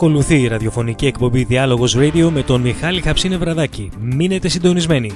Ακολουθεί η ραδιοφωνική εκπομπή Διάλογος Radio με τον Μιχάλη Χαψίνε-Βραδάκη. Μείνετε συντονισμένοι.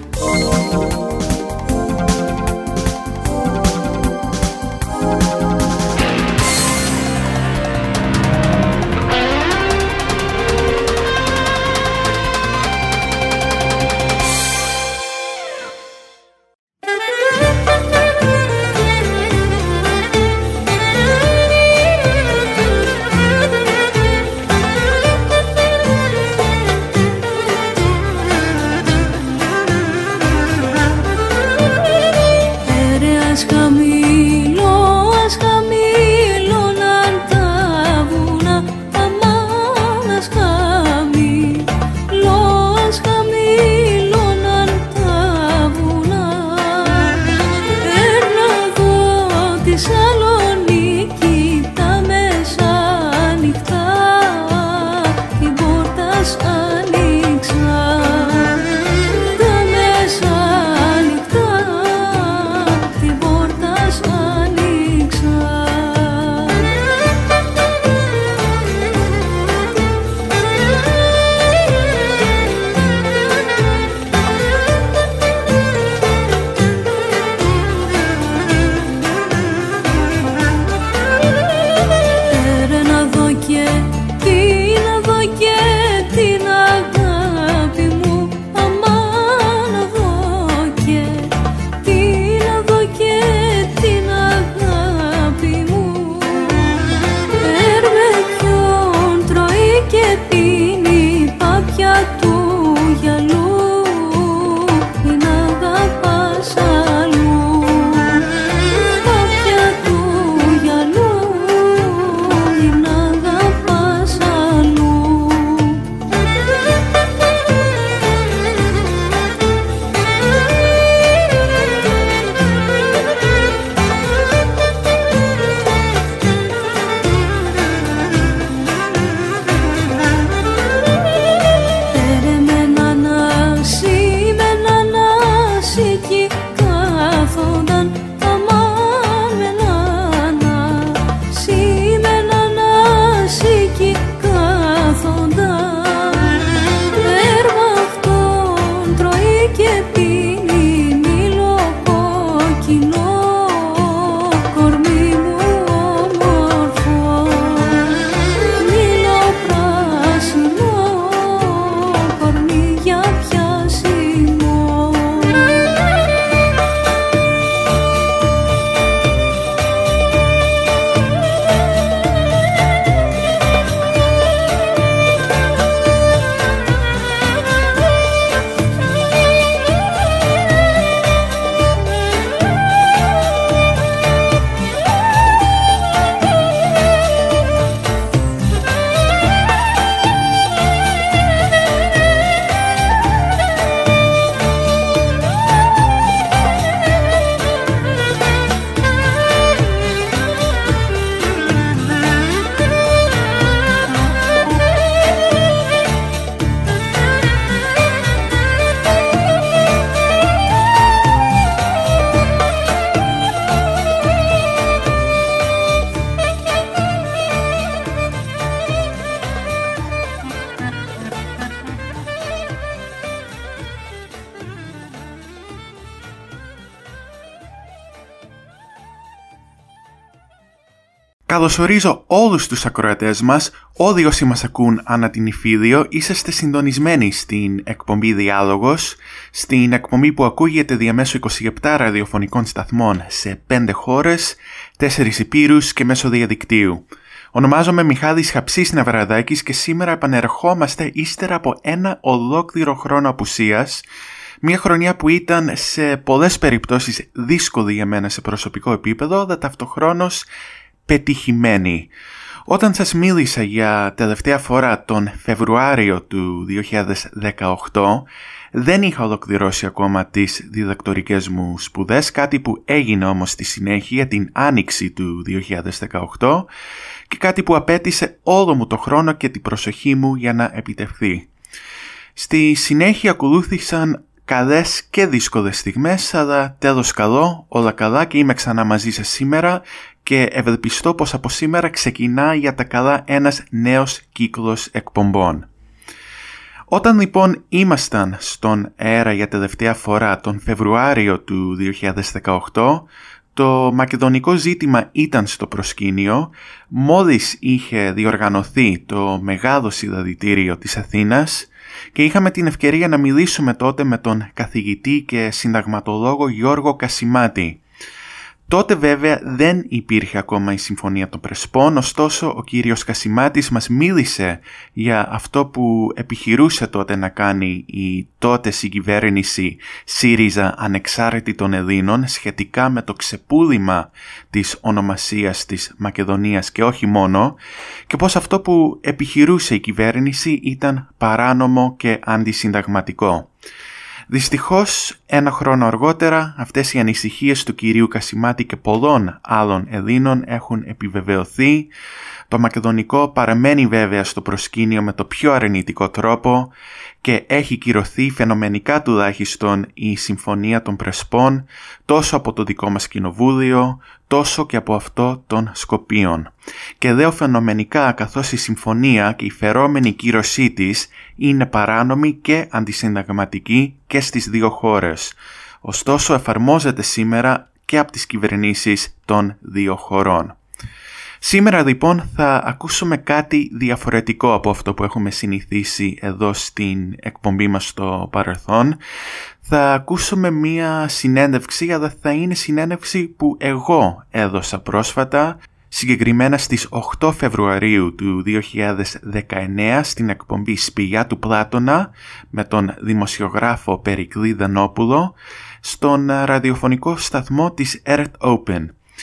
Καλωσορίζω όλους τους ακροατές μας, όλοι όσοι μας ακούν ανά την Ιφίδιο, είσαστε συντονισμένοι στην εκπομπή Διάλογος, στην εκπομπή που ακούγεται διαμέσου 27 ραδιοφωνικών σταθμών σε 5 χώρες, 4 υπήρους και μέσω διαδικτύου. Ονομάζομαι Μιχάλης Χαψίνε-Βραδάκης και σήμερα επανερχόμαστε ύστερα από ένα ολόκληρο χρόνο απουσίας, μια χρονιά που ήταν σε πολλές περιπτώσεις δύσκολη για μένα σε προσωπικό επίπεδο, αλλά ταυτοχρόνως πετυχημένη. Όταν σας μίλησα για τελευταία φορά τον Φεβρουάριο του 2018, δεν είχα ολοκληρώσει ακόμα τις διδακτορικές μου σπουδές, κάτι που έγινε όμως στη συνέχεια την άνοιξη του 2018 και κάτι που απέτησε όλο μου το χρόνο και την προσοχή μου για να επιτευχθεί. Στη συνέχεια ακολούθησαν καλές και δύσκολες στιγμές, αλλά τέλος καλό, όλα καλά και είμαι ξανά μαζί σας σήμερα και ευελπιστώ πως από σήμερα ξεκινάει για τα καλά ένας νέος κύκλος εκπομπών. Όταν λοιπόν ήμασταν στον αέρα για τελευταία φορά τον Φεβρουάριο του 2018, το μακεδονικό ζήτημα ήταν στο προσκήνιο, μόλις είχε διοργανωθεί το μεγάλο συλλαλητήριο της Αθήνας και είχαμε την ευκαιρία να μιλήσουμε τότε με τον καθηγητή και συνταγματολόγο Γιώργο Κασιμάτη. Τότε βέβαια δεν υπήρχε ακόμα η Συμφωνία των Πρεσπών, ωστόσο ο κύριος Κασιμάτης μας μίλησε για αυτό που επιχειρούσε τότε να κάνει η τότε συγκυβέρνηση ΣΥΡΙΖΑ Ανεξάρτητη των Ελλήνων σχετικά με το ξεπούλημα της ονομασίας της Μακεδονίας και όχι μόνο, και πως αυτό που επιχειρούσε η κυβέρνηση ήταν παράνομο και αντισυνταγματικό. Δυστυχώς, ένα χρόνο αργότερα, αυτές οι ανησυχίες του κυρίου Κασιμάτη και πολλών άλλων Ελλήνων έχουν επιβεβαιωθεί. Το μακεδονικό παραμένει βέβαια στο προσκήνιο με το πιο αρνητικό τρόπο και έχει κυρωθεί φαινομενικά τουλάχιστον η Συμφωνία των Πρεσπών τόσο από το δικό μας κοινοβούλιο, τόσο και από αυτό των Σκοπίων. Και λέω φαινομενικά καθώς η συμφωνία και η φερόμενη κύρωσή της είναι παράνομη και αντισυνταγματική και στις δύο χώρες. Ωστόσο εφαρμόζεται σήμερα και από τις κυβερνήσεις των δύο χωρών. Σήμερα λοιπόν θα ακούσουμε κάτι διαφορετικό από αυτό που έχουμε συνηθίσει εδώ στην εκπομπή μας στο παρελθόν. Θα ακούσουμε μία συνέντευξη, αλλά θα είναι συνέντευξη που εγώ έδωσα πρόσφατα, συγκεκριμένα στις 8 Φεβρουαρίου του 2019 στην εκπομπή «Σπηλιά του Πλάτωνα» με τον δημοσιογράφο Περικλή Δανόπουλο στον ραδιοφωνικό σταθμό της Earth Open.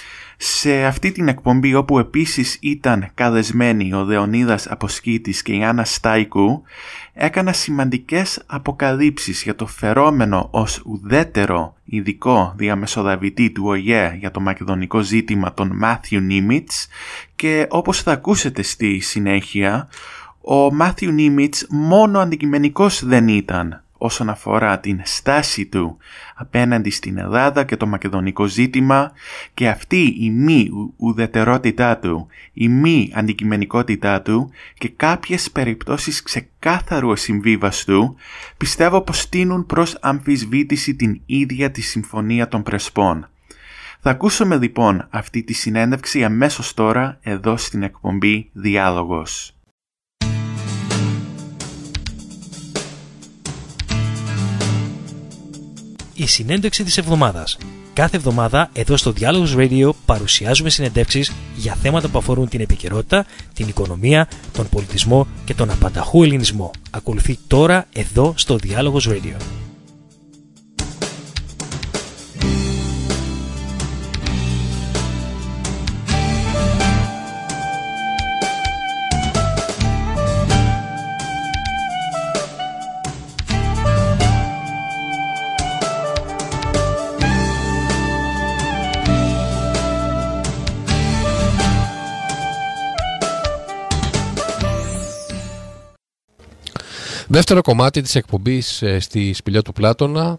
Σε αυτή την εκπομπή, όπου επίσης ήταν καλεσμένοι ο Λεωνίδας Αποσκήτης και η Άννα Στάικου, έκανα σημαντικές αποκαλύψεις για το φερόμενο ως ουδέτερο ειδικό διαμεσολαβητή του ΟΗΕ για το μακεδονικό ζήτημα, τον Μάθιου Νίμιτς, και όπως θα ακούσετε στη συνέχεια, ο Μάθιου Νίμιτς μόνο αντικειμενικός δεν ήταν όσον αφορά την στάση του απέναντι στην Ελλάδα και το μακεδονικό ζήτημα, και αυτή η μη ουδετερότητά του, η μη αντικειμενικότητά του και κάποιες περιπτώσεις ξεκάθαρου ασυμβίβαστου πιστεύω πως τείνουν προς αμφισβήτηση την ίδια τη Συμφωνία των Πρεσπών. Θα ακούσουμε λοιπόν αυτή τη συνέντευξη αμέσως τώρα εδώ στην εκπομπή Διάλογος. Η συνέντευξη της εβδομάδας. Κάθε εβδομάδα εδώ στο Διάλογος Radio παρουσιάζουμε συνεντεύξεις για θέματα που αφορούν την επικαιρότητα, την οικονομία, τον πολιτισμό και τον απανταχού ελληνισμό. Ακολουθεί τώρα εδώ στο Διάλογος Radio. Δεύτερο κομμάτι της εκπομπής στη Σπηλιά του Πλάτωνα,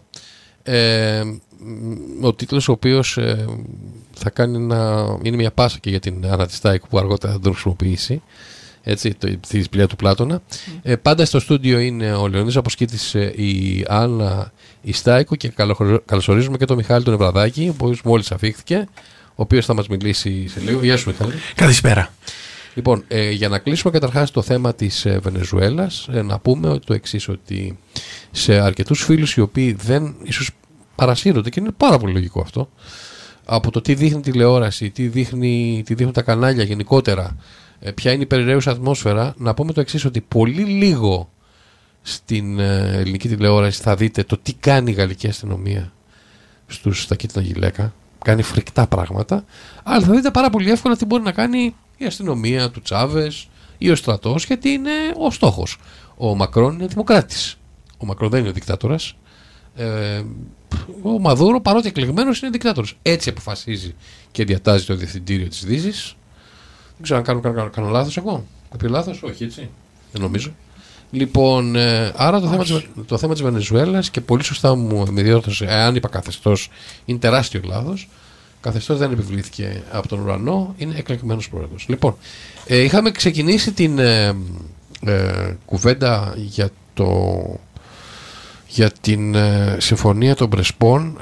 ο τίτλος ο οποίος θα κάνει είναι μια πάσα και για την Άννα Στάικου που αργότερα θα τον χρησιμοποιήσει, έτσι, τη Σπηλιά του Πλάτωνα. Πάντα στο στούντιο είναι ο Λεωνίδας Αποσκήτης, η Άννα η Στάικου, και καλωσορίζουμε και τον Μιχάλη τον Ευραδάκη, ο οποίος μόλις αφήχθηκε, ο οποίος θα μας μιλήσει σε λίγο. Γεια σου Μιχάλη. Καλησπέρα. Λοιπόν, για να κλείσουμε καταρχάς το θέμα της Βενεζουέλας, να πούμε το εξής, ότι σε αρκετούς φίλους οι οποίοι δεν ίσως παρασύρονται, και είναι πάρα πολύ λογικό αυτό, από το τι δείχνει τηλεόραση, τι δείχνουν τα κανάλια γενικότερα, ποια είναι η περιραίουσα ατμόσφαιρα, να πούμε το εξής, ότι πολύ λίγο στην ελληνική τηλεόραση θα δείτε το τι κάνει η γαλλική αστυνομία στα κίτρινα γυλαίκα. Κάνει φρικτά πράγματα, αλλά θα δείτε πάρα πολύ εύκολα τι μπορεί να κάνει η αστυνομία του Τσάβες ή ο στρατός, γιατί είναι ο στόχος. Ο Μακρόν είναι δημοκράτης. Ο Μακρόν δεν είναι ο δικτάτορας. Ο Μαδούρο, παρότι εκλεγμένος, είναι δικτάτορας. Έτσι αποφασίζει και διατάζει το διευθυντήριο της Δύσης. Δεν ξέρω αν κάνω λάθος εγώ. Κάποιο λάθος, όχι έτσι. Δεν νομίζω. Λοιπόν, άρα το θέμα της Βενεζουέλας, και πολύ σωστά μου διόρθωσε, εάν είπα καθεστώς, είναι τεράστιο λάθος. καθεστώς δεν επιβλήθηκε από τον ουρανό, είναι εκλεγμένος πρόεδρος. Λοιπόν, είχαμε ξεκινήσει την κουβέντα για την συμφωνία των Πρεσπών,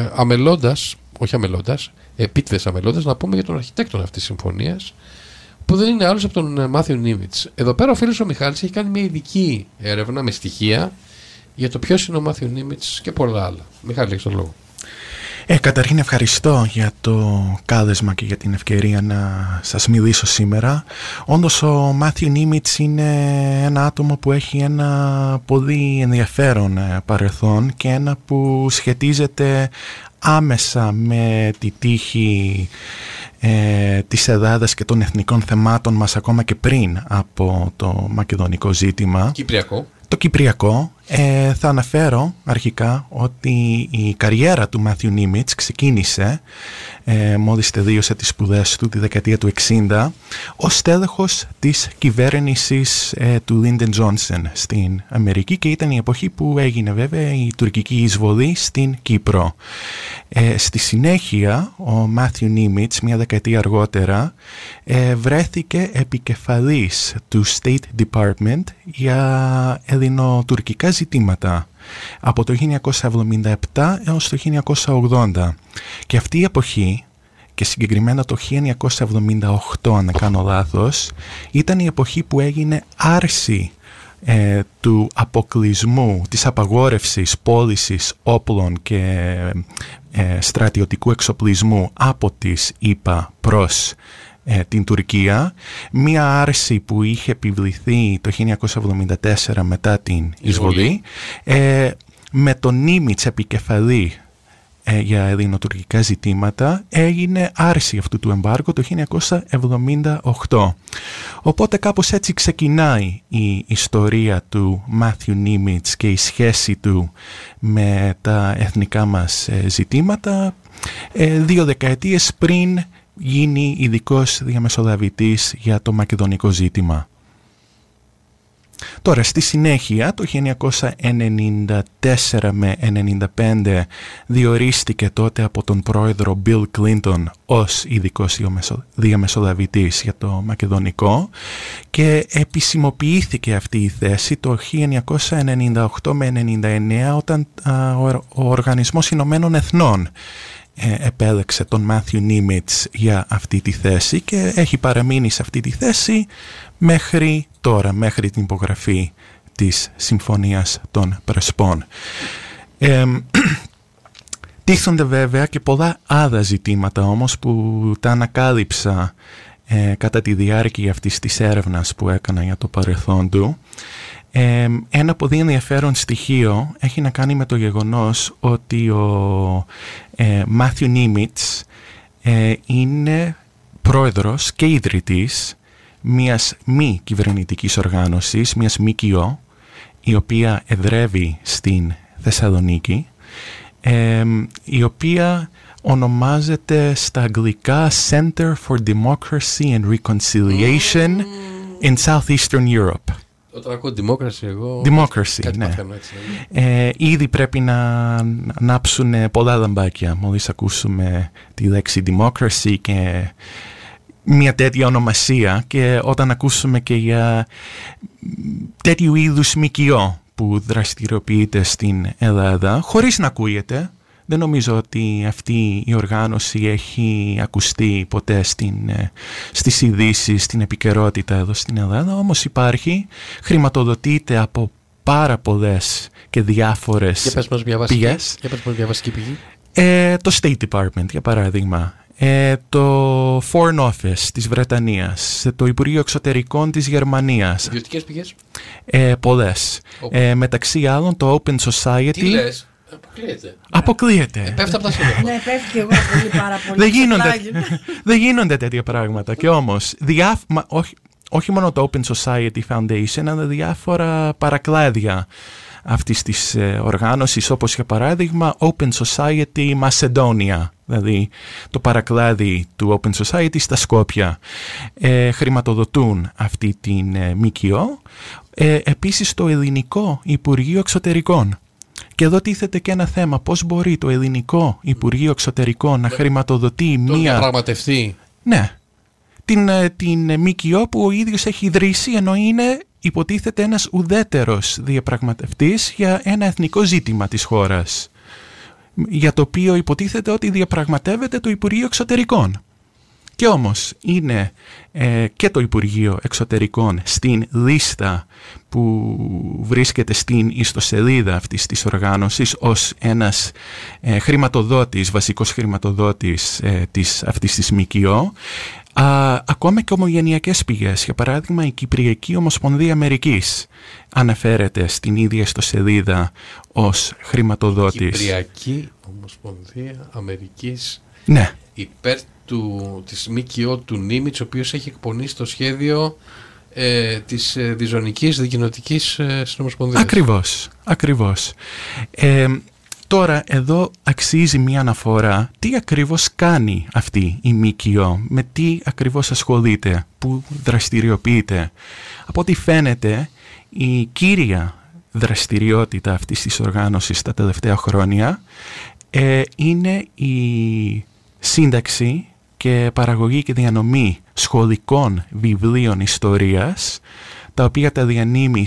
επίτηδες αμελώντας, να πούμε για τον αρχιτέκτονα αυτής της συμφωνίας, που δεν είναι άλλος από τον Μάθιου Νίμιτς. Εδώ πέρα ο φίλος ο Μιχάλης έχει κάνει μια ειδική έρευνα με στοιχεία για το ποιος είναι ο Μάθιου Νίμιτς και πολλά άλλα. Μιχάλη, έχεις τον λόγο. Καταρχήν ευχαριστώ για το κάλεσμα και για την ευκαιρία να σας μιλήσω σήμερα. Όντως ο Μάθιου Νίμιτς είναι ένα άτομο που έχει ένα πολύ ενδιαφέρον παρελθόν και ένα που σχετίζεται άμεσα με τη τύχη της Ελλάδας και των εθνικών θεμάτων μας ακόμα και πριν από το μακεδονικό ζήτημα. Το Κυπριακό. Θα αναφέρω αρχικά ότι η καριέρα του Μάθιου Νίμιτς ξεκίνησε μόλις τελείωσε τις σπουδές του τη δεκαετία του 60 ως στέλεχος της κυβέρνησης του Lyndon Johnson στην Αμερική και ήταν η εποχή που έγινε βέβαια η τουρκική εισβολή στην Κύπρο. Στη συνέχεια ο Μάθιου Νίμιτς μια δεκαετία αργότερα βρέθηκε επικεφαλής του State Department για ελληνοτουρκικά ζητήματα από το 1977 έως το 1980 και αυτή η εποχή και συγκεκριμένα το 1978 αν δεν κάνω λάθος ήταν η εποχή που έγινε άρση του αποκλεισμού, της απαγόρευσης πώλησης όπλων και στρατιωτικού εξοπλισμού από τις ΗΠΑ προς την Τουρκία, μία άρση που είχε επιβληθεί το 1974 μετά την εισβολή, με τον Νίμιτς επικεφαλή για ελληνοτουρκικά ζητήματα έγινε άρση αυτού του εμπάργου το 1978. Οπότε κάπως έτσι ξεκινάει η ιστορία του Μάθιου Νίμιτς και η σχέση του με τα εθνικά μας ζητήματα 2 δεκαετίες πριν γίνει ειδικός διαμεσολαβητής για το μακεδονικό ζήτημα. Τώρα, στη συνέχεια, το 1994 με 1995 διορίστηκε τότε από τον πρόεδρο Bill Clinton ως ειδικός διαμεσολαβητής για το μακεδονικό και επισημοποιήθηκε αυτή η θέση το 1998 με 1999 όταν ο Οργανισμός Ηνωμένων Εθνών επέλεξε τον Μάθιου Νίμιτς για αυτή τη θέση και έχει παραμείνει σε αυτή τη θέση μέχρι τώρα, μέχρι την υπογραφή της Συμφωνίας των Πρεσπών. Τίθονται βέβαια και πολλά άλλα ζητήματα όμως που τα ανακάλυψα κατά τη διάρκεια αυτής της έρευνας που έκανα για το παρελθόν του. Ένα πολύ ενδιαφέρον στοιχείο έχει να κάνει με το γεγονός ότι ο Μάθιου Νίμιτς είναι πρόεδρος και ιδρυτής μιας μη κυβερνητικής οργάνωσης, μιας ΜΚΟ, η οποία εδρεύει στην Θεσσαλονίκη, η οποία ονομάζεται στα αγγλικά Center for Democracy and Reconciliation in Southeastern Europe. Όταν ακούω democracy εγώ... Democracy, ναι. Ήδη πρέπει να ανάψουν πολλά λαμπάκια μόλις ακούσουμε τη λέξη democracy και μια τέτοια ονομασία και όταν ακούσουμε και για τέτοιου είδους ΜΚΟ που δραστηριοποιείται στην Ελλάδα, χωρίς να ακούγεται. Δεν νομίζω ότι αυτή η οργάνωση έχει ακουστεί ποτέ στις ειδήσεις, στην επικαιρότητα εδώ στην Ελλάδα, όμως υπάρχει, χρηματοδοτείται από πάρα πολλές και διάφορες πηγές. Για πες μας μια βασική πηγή. Το State Department, για παράδειγμα. Το Foreign Office της Βρετανίας, το Υπουργείο Εξωτερικών της Γερμανίας. Ιδιωτικές πηγές. Πολλές. Μεταξύ άλλων το Open Society. Τι λες? Αποκλείεται. Πέφτει από τα σύνορα. Ναι, πέφτει και εγώ πάρα πολύ. Δεν γίνονται τέτοια πράγματα. Και όμως, όχι μόνο το Open Society Foundation, αλλά διάφορα παρακλάδια αυτής της οργάνωσης, όπως για παράδειγμα Open Society Macedonia, δηλαδή το παρακλάδι του Open Society στα Σκόπια, χρηματοδοτούν αυτή την ΜΚΟ. Επίσης το Ελληνικό Υπουργείο Εξωτερικών Και εδώ τίθεται και ένα θέμα. Πώς μπορεί το ελληνικό Υπουργείο Εξωτερικών να χρηματοδοτεί το διαπραγματευτεί. Ναι. Την ΜΚΟ που ο ίδιος έχει ιδρύσει, ενώ είναι, υποτίθεται, ένας ουδέτερος διαπραγματευτής για ένα εθνικό ζήτημα της χώρας, για το οποίο υποτίθεται ότι διαπραγματεύεται το Υπουργείο Εξωτερικών. Και όμως είναι και το Υπουργείο Εξωτερικών στην λίστα που βρίσκεται στην ιστοσελίδα αυτής της οργάνωσης ως ένας χρηματοδότης, βασικός χρηματοδότης αυτής της ΜΚΟ. Ακόμα και ομογενειακές πηγές, για παράδειγμα η Κυπριακή Ομοσπονδία Αμερικής αναφέρεται στην ίδια ιστοσελίδα ως χρηματοδότης. Κυπριακή Ομοσπονδία Αμερικής, ναι, υπέρ της ΜΚΟ του Νίμιτς, ο οποίος έχει εκπονήσει το σχέδιο της διζωνικής δικοινοτικής συνομοσπονδίας. Ακριβώς. Τώρα εδώ αξίζει μια αναφορά τι ακριβώς κάνει αυτή η ΜΚΟ, με τι ακριβώς ασχολείται, που δραστηριοποιείται. Από ό,τι φαίνεται η κύρια δραστηριότητα αυτής της οργάνωσης τα τελευταία χρόνια είναι η σύνταξη και παραγωγή και διανομή σχολικών βιβλίων ιστορίας, τα οποία τα διανύμει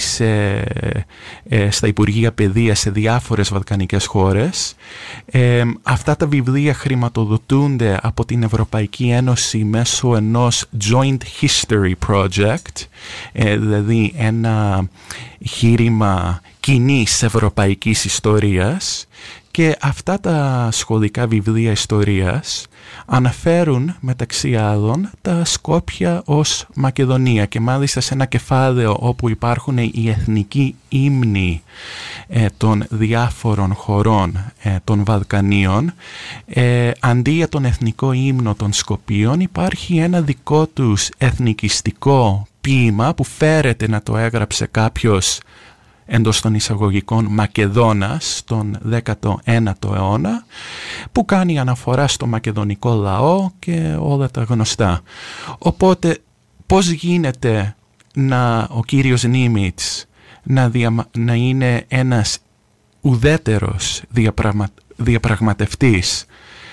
στα Υπουργεία Παιδείας σε διάφορες βαλκανικές χώρες. Αυτά τα βιβλία χρηματοδοτούνται από την Ευρωπαϊκή Ένωση μέσω ενός Joint History Project, δηλαδή ένα χείρημα κοινής ευρωπαϊκής ιστορίας, και αυτά τα σχολικά βιβλία ιστορίας αναφέρουν μεταξύ άλλων τα Σκόπια ως Μακεδονία, και μάλιστα σε ένα κεφάλαιο όπου υπάρχουν οι εθνικοί ύμνοι των διάφορων χωρών των Βαλκανίων, αντί για τον εθνικό ύμνο των Σκοπίων υπάρχει ένα δικό τους εθνικιστικό ποίημα που φέρεται να το έγραψε κάποιος εντός των εισαγωγικών Μακεδόνας τον 19ο αιώνα, που κάνει αναφορά στο μακεδονικό λαό και όλα τα γνωστά. Οπότε πώς γίνεται ο κύριος Νίμιτς να είναι ένας ουδέτερος διαπραγματευτής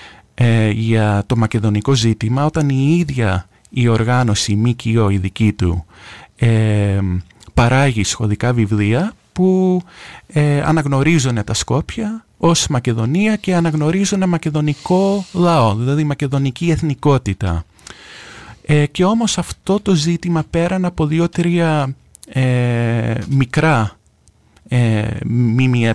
για το μακεδονικό ζήτημα, όταν η ίδια η οργάνωση ΜΚΟ, η δική του, παράγει σχολικά βιβλία που αναγνωρίζουν τα Σκόπια ως Μακεδονία και αναγνωρίζουν μακεδονικό λαό, δηλαδή μακεδονική εθνικότητα. Και όμως αυτό το ζήτημα, πέραν από 2-3 μικρά ΜΜΕ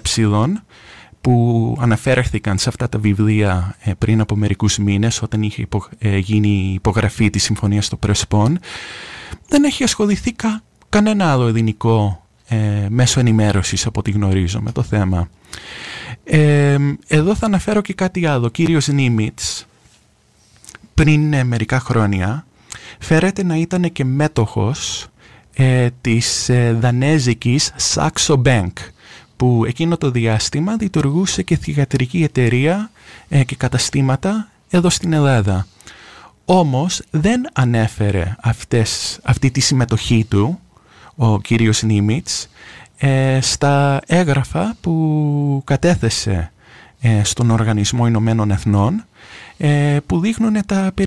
που αναφέρθηκαν σε αυτά τα βιβλία πριν από μερικούς μήνες, όταν είχε γίνει η υπογραφή της Συμφωνίας στο Πρεσπόν, δεν έχει ασχοληθεί κανένα άλλο ελληνικό μέσω ενημέρωσης, από ό,τι γνωρίζω, με το θέμα. Εδώ θα αναφέρω και κάτι άλλο. Ο κύριος Νίμιτς πριν μερικά χρόνια φέρεται να ήταν και μέτοχος της δανέζικης Saxo Bank, που εκείνο το διάστημα λειτουργούσε και θυγατρική εταιρεία και καταστήματα εδώ στην Ελλάδα. Όμως δεν ανέφερε αυτή τη συμμετοχή του ο κύριος Νίμιτς στα έγγραφα που κατέθεσε στον Οργανισμό Ηνωμένων Εθνών, που δείχνουν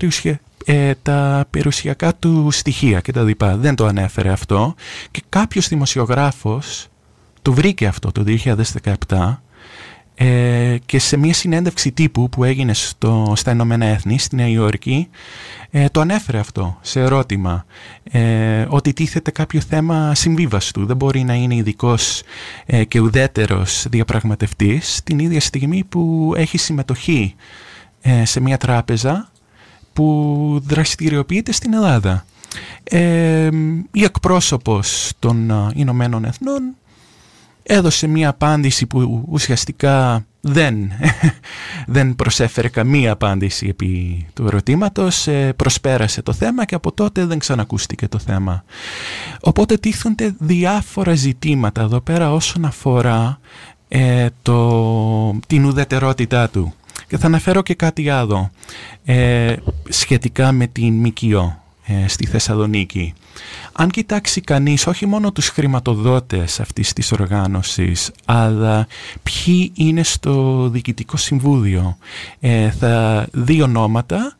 τα περιουσιακά του στοιχεία και τα λοιπά. Δεν το ανέφερε αυτό, και κάποιος δημοσιογράφος το βρήκε αυτό το 2017 και σε μια συνέντευξη τύπου που έγινε στα Ηνωμένα Έθνη, στη Νέα Υόρκη, το ανέφερε αυτό σε ερώτημα, ότι τίθεται κάποιο θέμα συμβίβαστου. Δεν μπορεί να είναι ειδικός και ουδέτερος διαπραγματευτής την ίδια στιγμή που έχει συμμετοχή σε μια τράπεζα που δραστηριοποιείται στην Ελλάδα. Η εκπρόσωπος των Ηνωμένων Εθνών έδωσε μια απάντηση που ουσιαστικά δεν προσέφερε καμία απάντηση επί του ερωτήματος, προσπέρασε το θέμα και από τότε δεν ξανακούστηκε το θέμα. Οπότε τίθενται διάφορα ζητήματα εδώ πέρα όσον αφορά την ουδετερότητά του. Και θα αναφέρω και κάτι άλλο σχετικά με την ΜΚΟ στη Θεσσαλονίκη. αν κοιτάξει κανείς όχι μόνο τους χρηματοδότες αυτής της οργάνωσης, αλλά ποιοι είναι στο Διοικητικό Συμβούλιο, θα δει ονόματα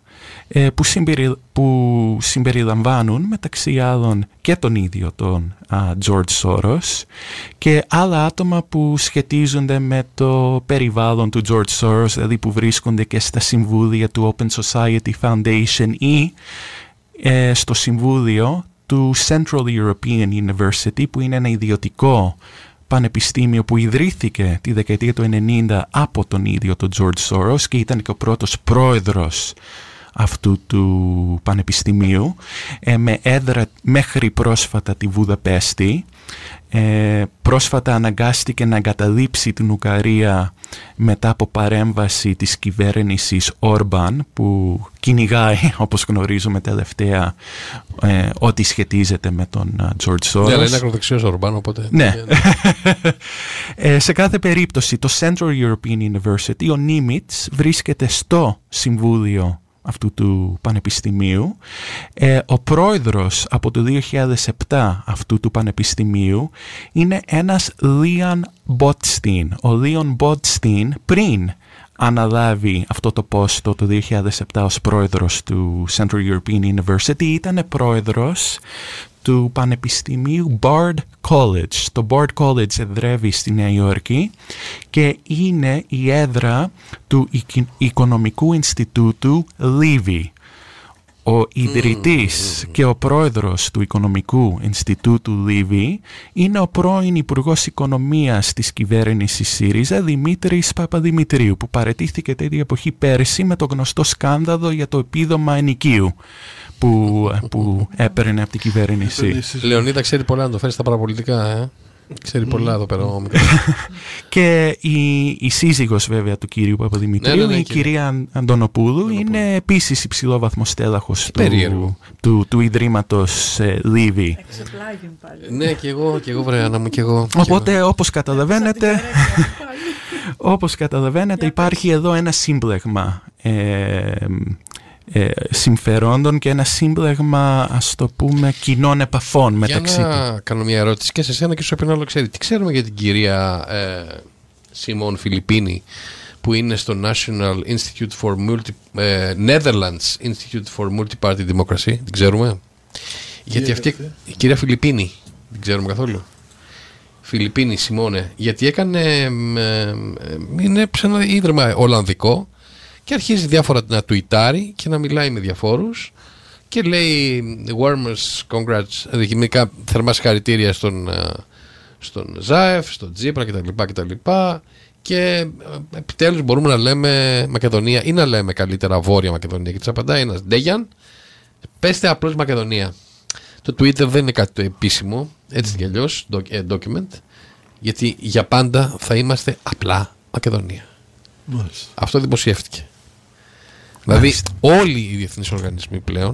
που συμπεριλαμβάνουν μεταξύ άλλων και τον ίδιο τον George Soros και άλλα άτομα που σχετίζονται με το περιβάλλον του George Soros, δηλαδή που βρίσκονται και στα συμβούλια του Open Society Foundation ή στο συμβούλιο του Central European University, που είναι ένα ιδιωτικό πανεπιστήμιο που ιδρύθηκε τη δεκαετία του 90 από τον ίδιο τον George Soros και ήταν και ο πρώτος πρόεδρος αυτού του πανεπιστημίου, με έδρα μέχρι πρόσφατα τη Βουδαπέστη. Πρόσφατα αναγκάστηκε να εγκαταλείψει την Ουγγαρία μετά από παρέμβαση της κυβέρνησης Όρμπαν, που κυνηγάει, όπως γνωρίζουμε τελευταία, ό,τι σχετίζεται με τον George Soros. Ναι, αλλά είναι ακροδεξιός Όρμπαν, οπότε... Ναι. Σε κάθε περίπτωση, το Central European University, ο Nimitz, βρίσκεται στο Συμβούλιο αυτού του πανεπιστημίου. Ο πρόεδρος από το 2007 αυτού του πανεπιστημίου είναι ένας Leon Botstein. Ο Leon Botstein, πριν αναλάβει αυτό το πόστο το 2007 ως πρόεδρος του Central European University, ήταν πρόεδρος του Πανεπιστημίου Bard College. Το Bard College εδρεύει στη Νέα Υόρκη και είναι η έδρα του Οικονομικού Ινστιτούτου Levy. Ο ιδρυτής και ο πρόεδρος του Οικονομικού Ινστιτούτου Levy είναι ο πρώην Υπουργός Οικονομίας της κυβέρνησης ΣΥΡΙΖΑ, Δημήτρης Παπαδημητρίου, που παραιτήθηκε τέτοια εποχή πέρσι με το γνωστό σκάνδαλο για το επίδομα ενοικίου που έπαιρνε από την κυβέρνηση. Λεωνίδα, ξέρει πολλά να το φέρει στα παραπολιτικά, Ξέρει πολλά εδώ πέρα. Και η σύζυγος βέβαια του κυρίου Παπαδημητρίου, η κυρία Αντωνοπούλου, είναι επίσης υψηλόβαθμος στέλαχος του Ιδρύματος Levy. Εξεπλάγει πάλι. Ναι, και εγώ βρε Άννα μου, και εγώ. Οπότε όπως καταλαβαίνετε υπάρχει εδώ ένα σύμπλεγμα συμφερόντων και ένα σύμπλεγμα, ας το πούμε, κοινών επαφών μεταξύ του. Για να κάνω μια ερώτηση και σε σένα και στο επινόλο, ξέρει τι ξέρουμε για την κυρία Σιμών Φιλιππίνη, που είναι στο National Institute for Netherlands Institute for Multi-Party Democracy? Την ξέρουμε? Γιατί αυτή η κυρία Φιλιππίνη την ξέρουμε καθόλου? Φιλιππίνη Σιμώνε, γιατί είναι σε ένα ίδρυμα Ολλανδικό και αρχίζει διάφορα να τουιτάρει και να μιλάει με διαφόρους και λέει warmest congrats, δικημικά θερμά συγχαρητήρια στον Ζάεφ, στον Τζίπρα κτλ. Και επιτέλους μπορούμε να λέμε Μακεδονία ή να λέμε καλύτερα Βόρεια Μακεδονία. Και της απαντάει ένας Ντέγιαν, πέστε απλώς Μακεδονία. Το Twitter δεν είναι κάτι το επίσημο, έτσι κι αλλιώς, document, γιατί για πάντα θα είμαστε απλά Μακεδονία. Αυτό δημοσιεύτηκε. Δηλαδή όλοι οι διεθνείς οργανισμοί πλέον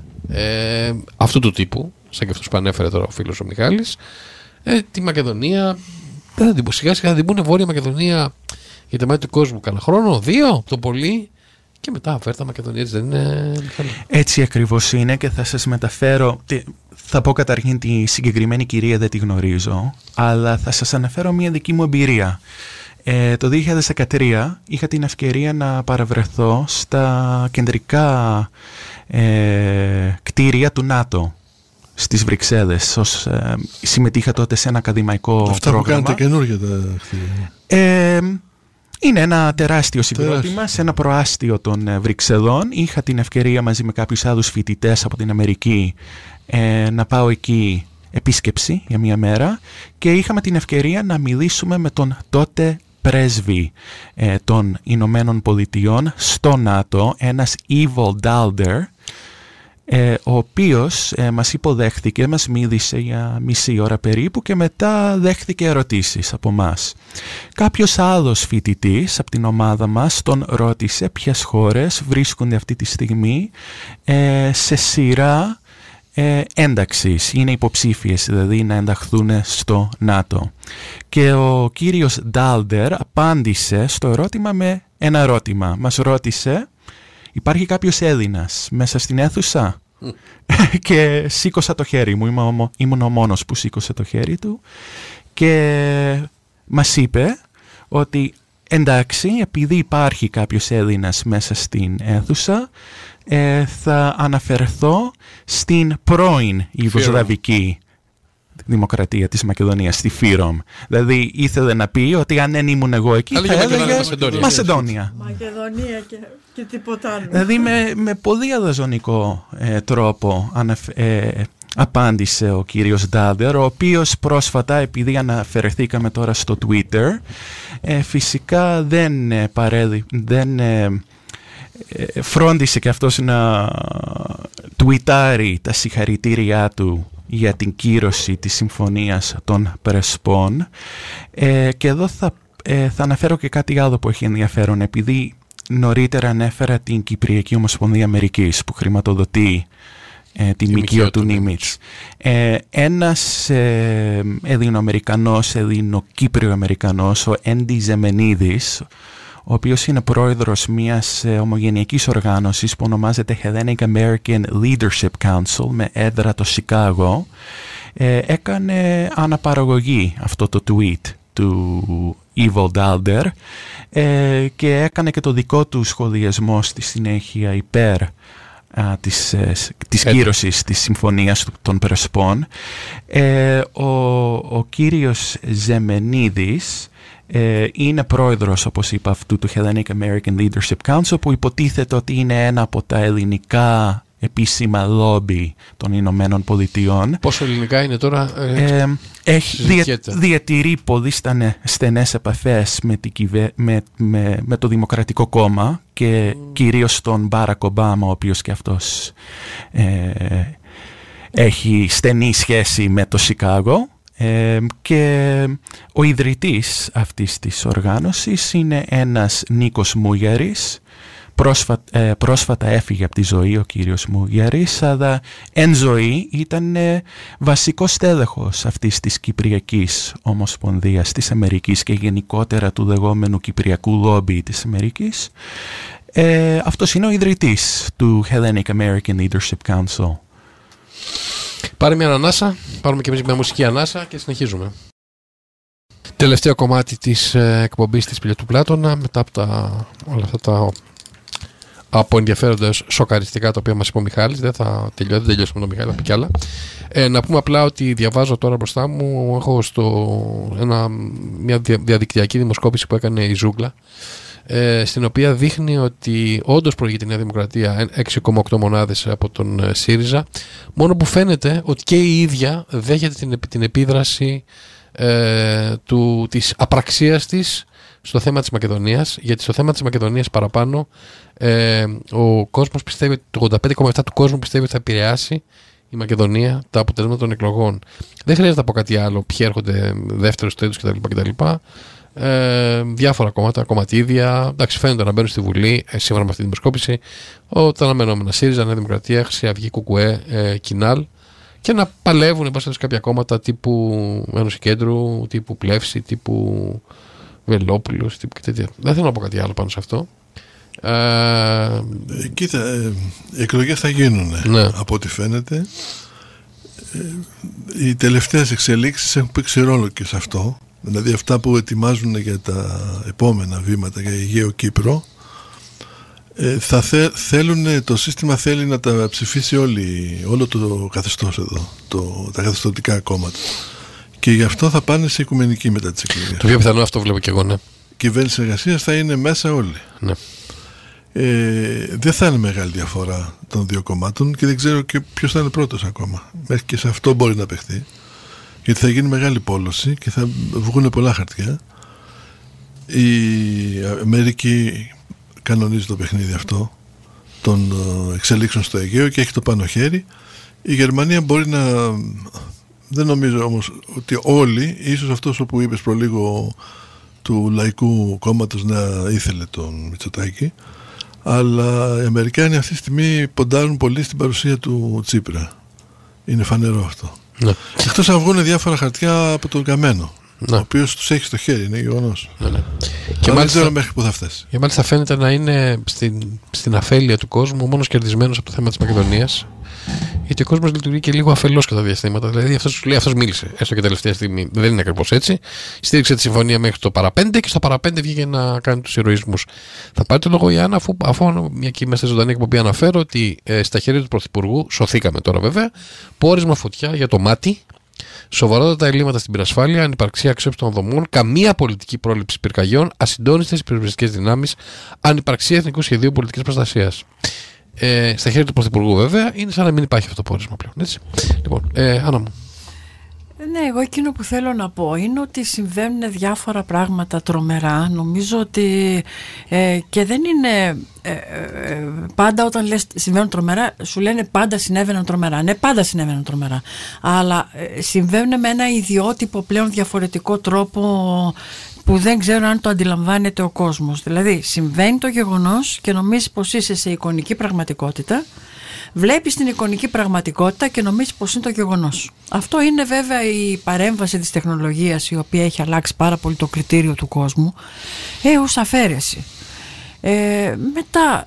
αυτού του τύπου, σαν και αυτούς που ανέφερε τώρα ο φίλος ο Μιχάλης, τη Μακεδονία σιγά σιγά θα την πούνε Βόρεια Μακεδονία για τα μάτια του κόσμου κανένα χρόνο, 2 το πολύ, και μετά φέρτα Μακεδονία. Έτσι δεν είναι, Μιχάλη? Έτσι ακριβώς είναι, και θα σας μεταφέρω. Θα πω καταρχήν τη συγκεκριμένη κυρία δεν τη γνωρίζω, αλλά θα σας αναφέρω μια δική μου εμπειρία. Το 2013 είχα την ευκαιρία να παραβρεθώ στα κεντρικά κτίρια του ΝΑΤΟ στις Βρυξέλλες. Συμμετείχα τότε σε ένα ακαδημαϊκό πρόγραμμα. Αυτά που κάνετε καινούργια τα κτίρια. Είναι ένα τεράστιο συγκρότημα σε ένα προάστιο των Βρυξελών. Είχα την ευκαιρία μαζί με κάποιους άλλους φοιτητές από την Αμερική να πάω εκεί επίσκεψη για μια μέρα και είχαμε την ευκαιρία να μιλήσουμε με τον τότε πρέσβη των Ηνωμένων Πολιτειών στο ΝΑΤΟ, ένας Evil Dalder, ο οποίος μας υποδέχθηκε, μας μίλησε για μισή ώρα περίπου και μετά δέχθηκε ερωτήσεις από μας. Κάποιος άλλος φοιτητής από την ομάδα μας τον ρώτησε ποιες χώρες βρίσκονται αυτή τη στιγμή σε σειρά ένταξης, είναι υποψήφιες δηλαδή να ενταχθούν στο ΝΑΤΟ. Και ο κύριος Ντάλντερ απάντησε στο ερώτημα με ένα ερώτημα. Μας ρώτησε, υπάρχει κάποιος Έλληνας μέσα στην αίθουσα? και σήκωσα το χέρι μου, ήμουν ο μόνος που σήκωσε το χέρι του και μας είπε ότι εντάξει, επειδή υπάρχει κάποιος Έλληνας μέσα στην αίθουσα, θα αναφερθώ στην πρώην Ιουγκοσλαβική Δημοκρατία της Μακεδονίας, στη Φύρομ. Δηλαδή ήθελε να πει ότι αν δεν ήμουν εγώ εκεί θα έλεγε Μασεντόνια. Μακεδονία και τίποτα άλλο. Δηλαδή με πολύ αλαζονικό τρόπο απάντησε ο κύριος Ντάλτερ, ο οποίος πρόσφατα, επειδή αναφερθήκαμε τώρα στο Twitter, φυσικά δεν φρόντισε και αυτός να τουιτάρει τα συγχαρητήριά του για την κύρωση της Συμφωνίας των Πρεσπών. Και εδώ θα αναφέρω και κάτι άλλο που έχει ενδιαφέρον, επειδή νωρίτερα ανέφερα την Κυπριακή Ομοσπονδία Αμερικής που χρηματοδοτεί τη ΜΚΟ του Νίμιτς. Ένας Ελληνοαμερικανός, Ελληνοκύπριο-Αμερικανός, ο Έντι Ζεμενίδης, ο οποίος είναι πρόεδρος μιας ομογενειακής οργάνωσης που ονομάζεται Hellenic American Leadership Council με έδρα το Σικάγο, έκανε αναπαραγωγή αυτό το tweet του Evil Dalder και έκανε και το δικό του σχολιασμό στη συνέχεια υπέρ της κύρωσης της Συμφωνίας των Πρεσπών. Ο κύριος Ζεμενίδης είναι πρόεδρος, όπως είπα, αυτού του Hellenic American Leadership Council, που υποτίθεται ότι είναι ένα από τα ελληνικά επίσημα λόμπι των Ηνωμένων Πολιτειών. Πόσο ελληνικά είναι τώρα? Διατηρεί πολύ στενές επαφές με το Δημοκρατικό Κόμμα και κυρίως τον Μπάρακ Ομπάμα, ο οποίος και αυτός έχει στενή σχέση με το Σικάγο. Και ο ιδρυτής αυτής της οργάνωσης είναι ένας Νίκος Μούγιαρης. Πρόσφατα έφυγε από τη ζωή ο κύριος Μούγιαρης, αλλά εν ζωή ήταν βασικός τέλεχος αυτής της Κυπριακής Ομοσπονδίας της Αμερικής και γενικότερα του λεγόμενου Κυπριακού Λόμπι της Αμερικής. Αυτός είναι ο ιδρυτής του Hellenic American Leadership Council. Πάρε μια ανάσα, πάρουμε και εμείς μια μουσική ανάσα και συνεχίζουμε. Τελευταίο κομμάτι της εκπομπής της Πηλιού του Πλάτωνα, μετά από όλα αυτά τα από ενδιαφέροντα σοκαριστικά τα οποία μας είπε ο Μιχάλης. Δεν τελειώσουμε με τον Μιχάλη, θα πει κι άλλα. Να πούμε απλά ότι διαβάζω τώρα μπροστά μου, έχω μια διαδικτυακή δημοσκόπηση που έκανε η Ζούγκλα, στην οποία δείχνει ότι όντως προηγείται η Νέα Δημοκρατία 6,8 μονάδες από τον ΣΥΡΙΖΑ, μόνο που φαίνεται ότι και η ίδια δέχεται την επίδραση της απραξίας της στο θέμα της Μακεδονίας, γιατί στο θέμα της Μακεδονίας παραπάνω ο κόσμος πιστεύει, το 85,7% του κόσμου πιστεύει ότι θα επηρεάσει η Μακεδονία τα αποτελέσματα των εκλογών. Δεν χρειάζεται να πω κάτι άλλο, ποιοι έρχονται δεύτερος, τρίτος κτλ. Διάφορα κόμματα, κομματίδια, εντάξει, φαίνονται να μπαίνουν στη Βουλή σύμφωνα με αυτή τη δημοσκόπηση, τα αναμενόμενα ΣΥΡΙΖΑ, Νέα Δημοκρατία, Χρυσή Αυγή, ΚΚΕ, Κινάλ, και να παλεύουν σε κάποια κόμματα τύπου Ένωση Κέντρου, τύπου Πλεύση, τύπου Βελόπουλος, τύπου και τέτοια. Δεν θέλω να πω κάτι άλλο πάνω σε αυτό. Κοίτα, οι εκλογές θα γίνουν, ναι, από ό,τι φαίνεται. Οι τελευταίες εξελίξεις έχουν παίξει ρόλο και σε αυτό. Δηλαδή αυτά που ετοιμάζουν για τα επόμενα βήματα για Αιγαίο Κύπρο, το σύστημα θέλει να τα ψηφίσει όλο το καθεστώς εδώ, τα καθεστωτικά κόμματα. Και γι' αυτό θα πάνε σε οικουμενική μετά τις εκλογές. Το πιο πιθανό αυτό βλέπω και εγώ, ναι. Κυβέρνηση εργασίας θα είναι μέσα όλοι. Ναι. Δεν θα είναι μεγάλη διαφορά των δύο κομμάτων και δεν ξέρω και ποιος θα είναι πρώτος ακόμα. Μέχρι και σε αυτό μπορεί να παιχτεί. Γιατί θα γίνει μεγάλη πόλωση και θα βγουν πολλά χαρτιά. Η Αμερική κανονίζει το παιχνίδι αυτό των εξελίξεων στο Αιγαίο και έχει το πάνω χέρι. Η Γερμανία μπορεί να... Δεν νομίζω όμως ότι όλοι, ίσως αυτός που είπες προλίγο του Λαϊκού Κόμματος να ήθελε τον Μητσοτάκη, αλλά οι Αμερικάνοι αυτή τη στιγμή ποντάρουν πολύ στην παρουσία του Τσίπρα. Είναι φανερό αυτό. Ναι. Εκτός να βγουν διάφορα χαρτιά από τον Καμένο. ο οποίος τους έχει στο χέρι, είναι γεγονός. Και δεν ξέρω μέχρι που θα φτάσει. Και μάλιστα φαίνεται να είναι στην αφέλεια του κόσμου μόνος κερδισμένος από το θέμα της Μακεδονίας. Γιατί ο κόσμος λειτουργεί και λίγο αφελώς κατά διαστήματα. Δηλαδή αυτός σου λέει, αυτός μίλησε, έστω και τελευταία στιγμή. Δεν είναι ακριβώς έτσι. Στήριξε τη συμφωνία μέχρι το παραπέντε και στο παραπέντε βγήκε να κάνει τους ηρωισμούς. Θα πάρει το λόγο η Άννα, αφού μια και είμαστε ζωντανή εκπομπή, αναφέρω ότι στα χέρια του Πρωθυπουργού, σωθήκαμε τώρα βέβαια, πόρισμα φωτιά για το μάτι, σοβαρότατα ελλείμματα στην πυρασφάλεια, ανυπαρξία αξιόπιστων δομών, καμία πολιτική πρόληψη πυρκαγιών, ασυντόνιστες πυροσβεστικές δυνάμεις, ανυπαρξία εθνικού σχεδίου πολιτικής προστασίας. Στα χέρια του Πρωθυπουργού, βέβαια, είναι σαν να μην υπάρχει αυτό το πόρισμα πλέον. Έτσι. Λοιπόν, Άννα μου. Ναι, εγώ εκείνο που θέλω να πω είναι ότι συμβαίνουν διάφορα πράγματα τρομερά. Νομίζω ότι και δεν είναι πάντα όταν λες συμβαίνουν τρομερά, σου λένε πάντα συνέβαιναν τρομερά. Ναι, πάντα συνέβαιναν τρομερά. Αλλά συμβαίνουν με ένα ιδιότυπο πλέον διαφορετικό τρόπο που δεν ξέρω αν το αντιλαμβάνεται ο κόσμος. Δηλαδή, συμβαίνει το γεγονός και νομίζεις πως είσαι σε εικονική πραγματικότητα. Βλέπεις την εικονική πραγματικότητα και νομίζεις πως είναι το γεγονός. Αυτό είναι βέβαια η παρέμβαση της τεχνολογίας, η οποία έχει αλλάξει πάρα πολύ το κριτήριο του κόσμου έως αφαίρεση. Μετά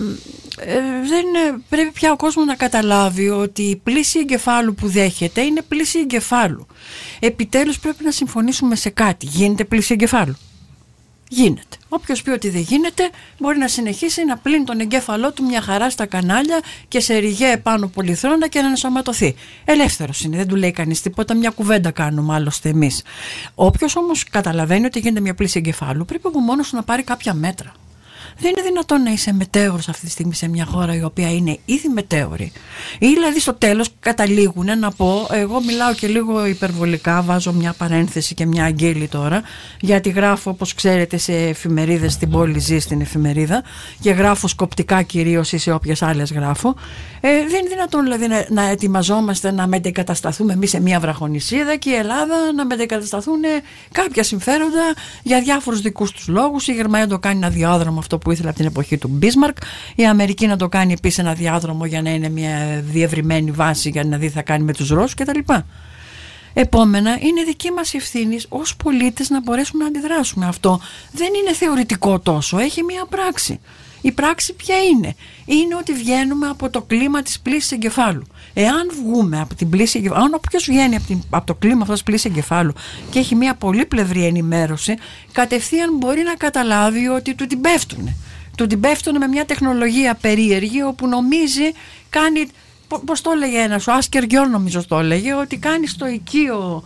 δεν πρέπει πια ο κόσμος να καταλάβει ότι η πλήση εγκεφάλου που δέχεται είναι πλήση εγκεφάλου. Επιτέλους πρέπει να συμφωνήσουμε σε κάτι. Γίνεται πλήση εγκεφάλου? Γίνεται. Όποιος πει ότι δεν γίνεται μπορεί να συνεχίσει να πλύνει τον εγκέφαλό του μια χαρά στα κανάλια και σε ριγέ επάνω πολυθρόνα και να ενσωματωθεί. Ελεύθερος είναι, δεν του λέει κανείς τίποτα, μια κουβέντα κάνουμε άλλωστε εμείς. Όποιος όμως καταλαβαίνει ότι γίνεται μια πλήση εγκεφάλου πρέπει από μόνος του να πάρει κάποια μέτρα. Δεν είναι δυνατόν να είσαι μετέωρος αυτή τη στιγμή σε μια χώρα η οποία είναι ήδη μετέωρη. Ή δηλαδή στο τέλος καταλήγουν να πω, εγώ μιλάω και λίγο υπερβολικά, βάζω μια παρένθεση και μια αγγέλη τώρα, γιατί γράφω όπως ξέρετε σε εφημερίδες, στην πόλη ζει στην εφημερίδα και γράφω σκοπτικά κυρίως ή σε όποιες άλλες γράφω. Δεν είναι δυνατόν δηλαδή να ετοιμαζόμαστε να μετεγκατασταθούμε εμείς σε μια βραχονησίδα και η Ελλάδα να μετεγκατασταθούν κάποια συμφέροντα για διάφορους δικούς τους λόγους. Η Γερμανία το κάνει ένα διάδρομο αυτό που ήθελε από την εποχή του Μπίσμαρκ, η Αμερική να το κάνει επίσης ένα διάδρομο για να είναι μια διευρυμένη βάση για να δει τι θα κάνει με τους Ρώσους κτλ. Επόμενα, είναι δική μας ευθύνη ως πολίτες να μπορέσουμε να αντιδράσουμε. Αυτό δεν είναι θεωρητικό τόσο, έχει μια πράξη. Η πράξη ποια είναι? Είναι ότι βγαίνουμε από το κλίμα της πλύσης εγκεφάλου. Εάν βγούμε από την πλύση εγκεφάλου, αν όποιος βγαίνει από το κλίμα αυτός της πλύσης εγκεφάλου και έχει μια πολύπλευρη ενημέρωση, κατευθείαν μπορεί να καταλάβει ότι του την πέφτουνε. Του την πέφτουνε με μια τεχνολογία περίεργη όπου νομίζει, κάνει, πώς το έλεγε ένας, ο Άσκερ Γιόρ νομίζω το έλεγε, ότι κάνει στο οικείο.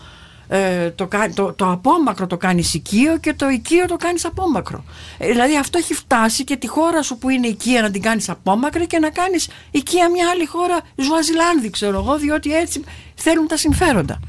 Το απόμακρο το κάνεις οικείο και το οικείο το κάνεις απόμακρο. Δηλαδή αυτό έχει φτάσει και τη χώρα σου που είναι οικία να την κάνεις απόμακρη και να κάνεις οικία μια άλλη χώρα, Ζουαζιλάνδη ξέρω εγώ, διότι έτσι θέλουν τα συμφέροντα.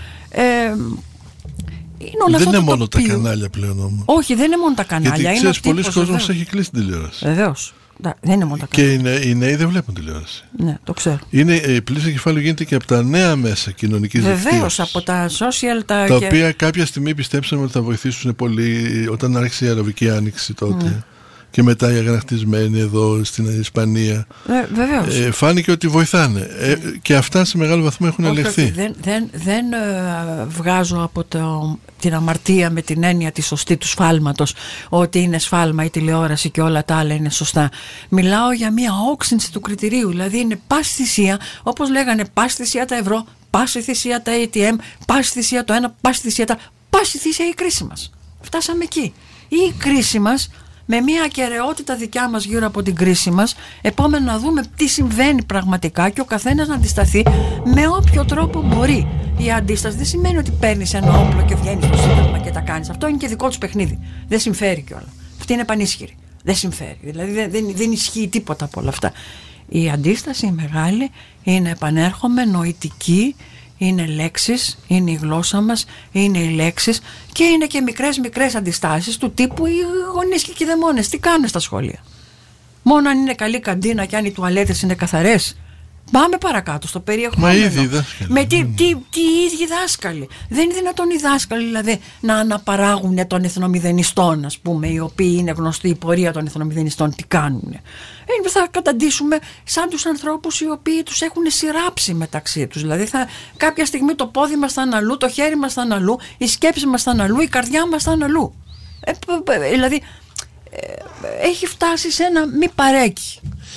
Δεν είναι μόνο τα κανάλια πλέον όμως. Όχι, δεν είναι μόνο τα κανάλια. Γιατί ξέρεις, πολλοί κόσμος έχει κλείσει την τηλεόραση. Βεβαίως. Δεν είναι μόνο τα κανάλια. Και οι νέοι δεν βλέπουν τηλεόραση. Ναι, το ξέρω. Η πλήση εγκεφάλου γίνεται και από τα νέα μέσα κοινωνικής δικτύωσης. Βεβαίως, από τα social. Τα οποία κάποια στιγμή πιστέψαμε ότι θα βοηθήσουν πολύ όταν άρχισε η Αραβική Άνοιξη τότε. Ναι. Και μετά οι αγανακτισμένοι εδώ στην Ισπανία. Βεβαίως. Φάνηκε ότι βοηθάνε. Και αυτά σε μεγάλο βαθμό έχουν ελεγχθεί. Δεν βγάζω από την αμαρτία με την έννοια τη σωστή του σφάλματος ότι είναι σφάλμα η τηλεόραση και όλα τα άλλα είναι σωστά. Μιλάω για μια όξυνση του κριτηρίου. Δηλαδή είναι πάση θυσία, όπως λέγανε πάση θυσία τα ευρώ, πάση θυσία τα ATM, πάση θυσία το ένα, πάση θυσία τα... Πάση θυσία η κρίση μας. Φτάσαμε εκεί. Η κρίση μας, με μια ακεραιότητα δικιά μας γύρω από την κρίση μας, επόμενα να δούμε τι συμβαίνει πραγματικά και ο καθένας να αντισταθεί με όποιο τρόπο μπορεί. Η αντίσταση δεν σημαίνει ότι παίρνεις ένα όπλο και βγαίνεις στο Σύνταγμα και τα κάνεις. Αυτό είναι και δικό τους παιχνίδι. Δεν συμφέρει κιόλα. Αυτή είναι πανίσχυρη. Δεν συμφέρει. Δηλαδή δεν ισχύει τίποτα από όλα αυτά. Η αντίσταση η μεγάλη είναι, επανέρχομαι, νοητική. Είναι λέξεις, είναι η γλώσσα μας, είναι οι λέξεις και είναι και μικρές αντιστάσεις του τύπου οι γονείς και οι κηδεμόνες. Τι κάνουν στα σχολεία? Μόνο αν είναι καλή καντίνα και αν οι τουαλέτες είναι καθαρές. Πάμε παρακάτω στο περιεχόμενο. Μα ήδη οι δάσκαλοι. Με τι ίδιοι δάσκαλοι. Δεν είναι δυνατόν οι δάσκαλοι δηλαδή να αναπαράγουν των εθνομηδενιστών, ας πούμε, οι οποίοι είναι γνωστοί, η πορεία των εθνομηδενιστών τι κάνουν. Θα καταντήσουμε σαν τους ανθρώπους οι οποίοι τους έχουν σειράψει μεταξύ τους. Δηλαδή κάποια στιγμή το πόδι μας θα είναι αλλού, το χέρι μας θα είναι αλλού, η σκέψη μας θα είναι αλλού, η καρδιά μας θα είναι αλλού. Δηλαδή έχει φτάσει σε ένα μη παρέκει.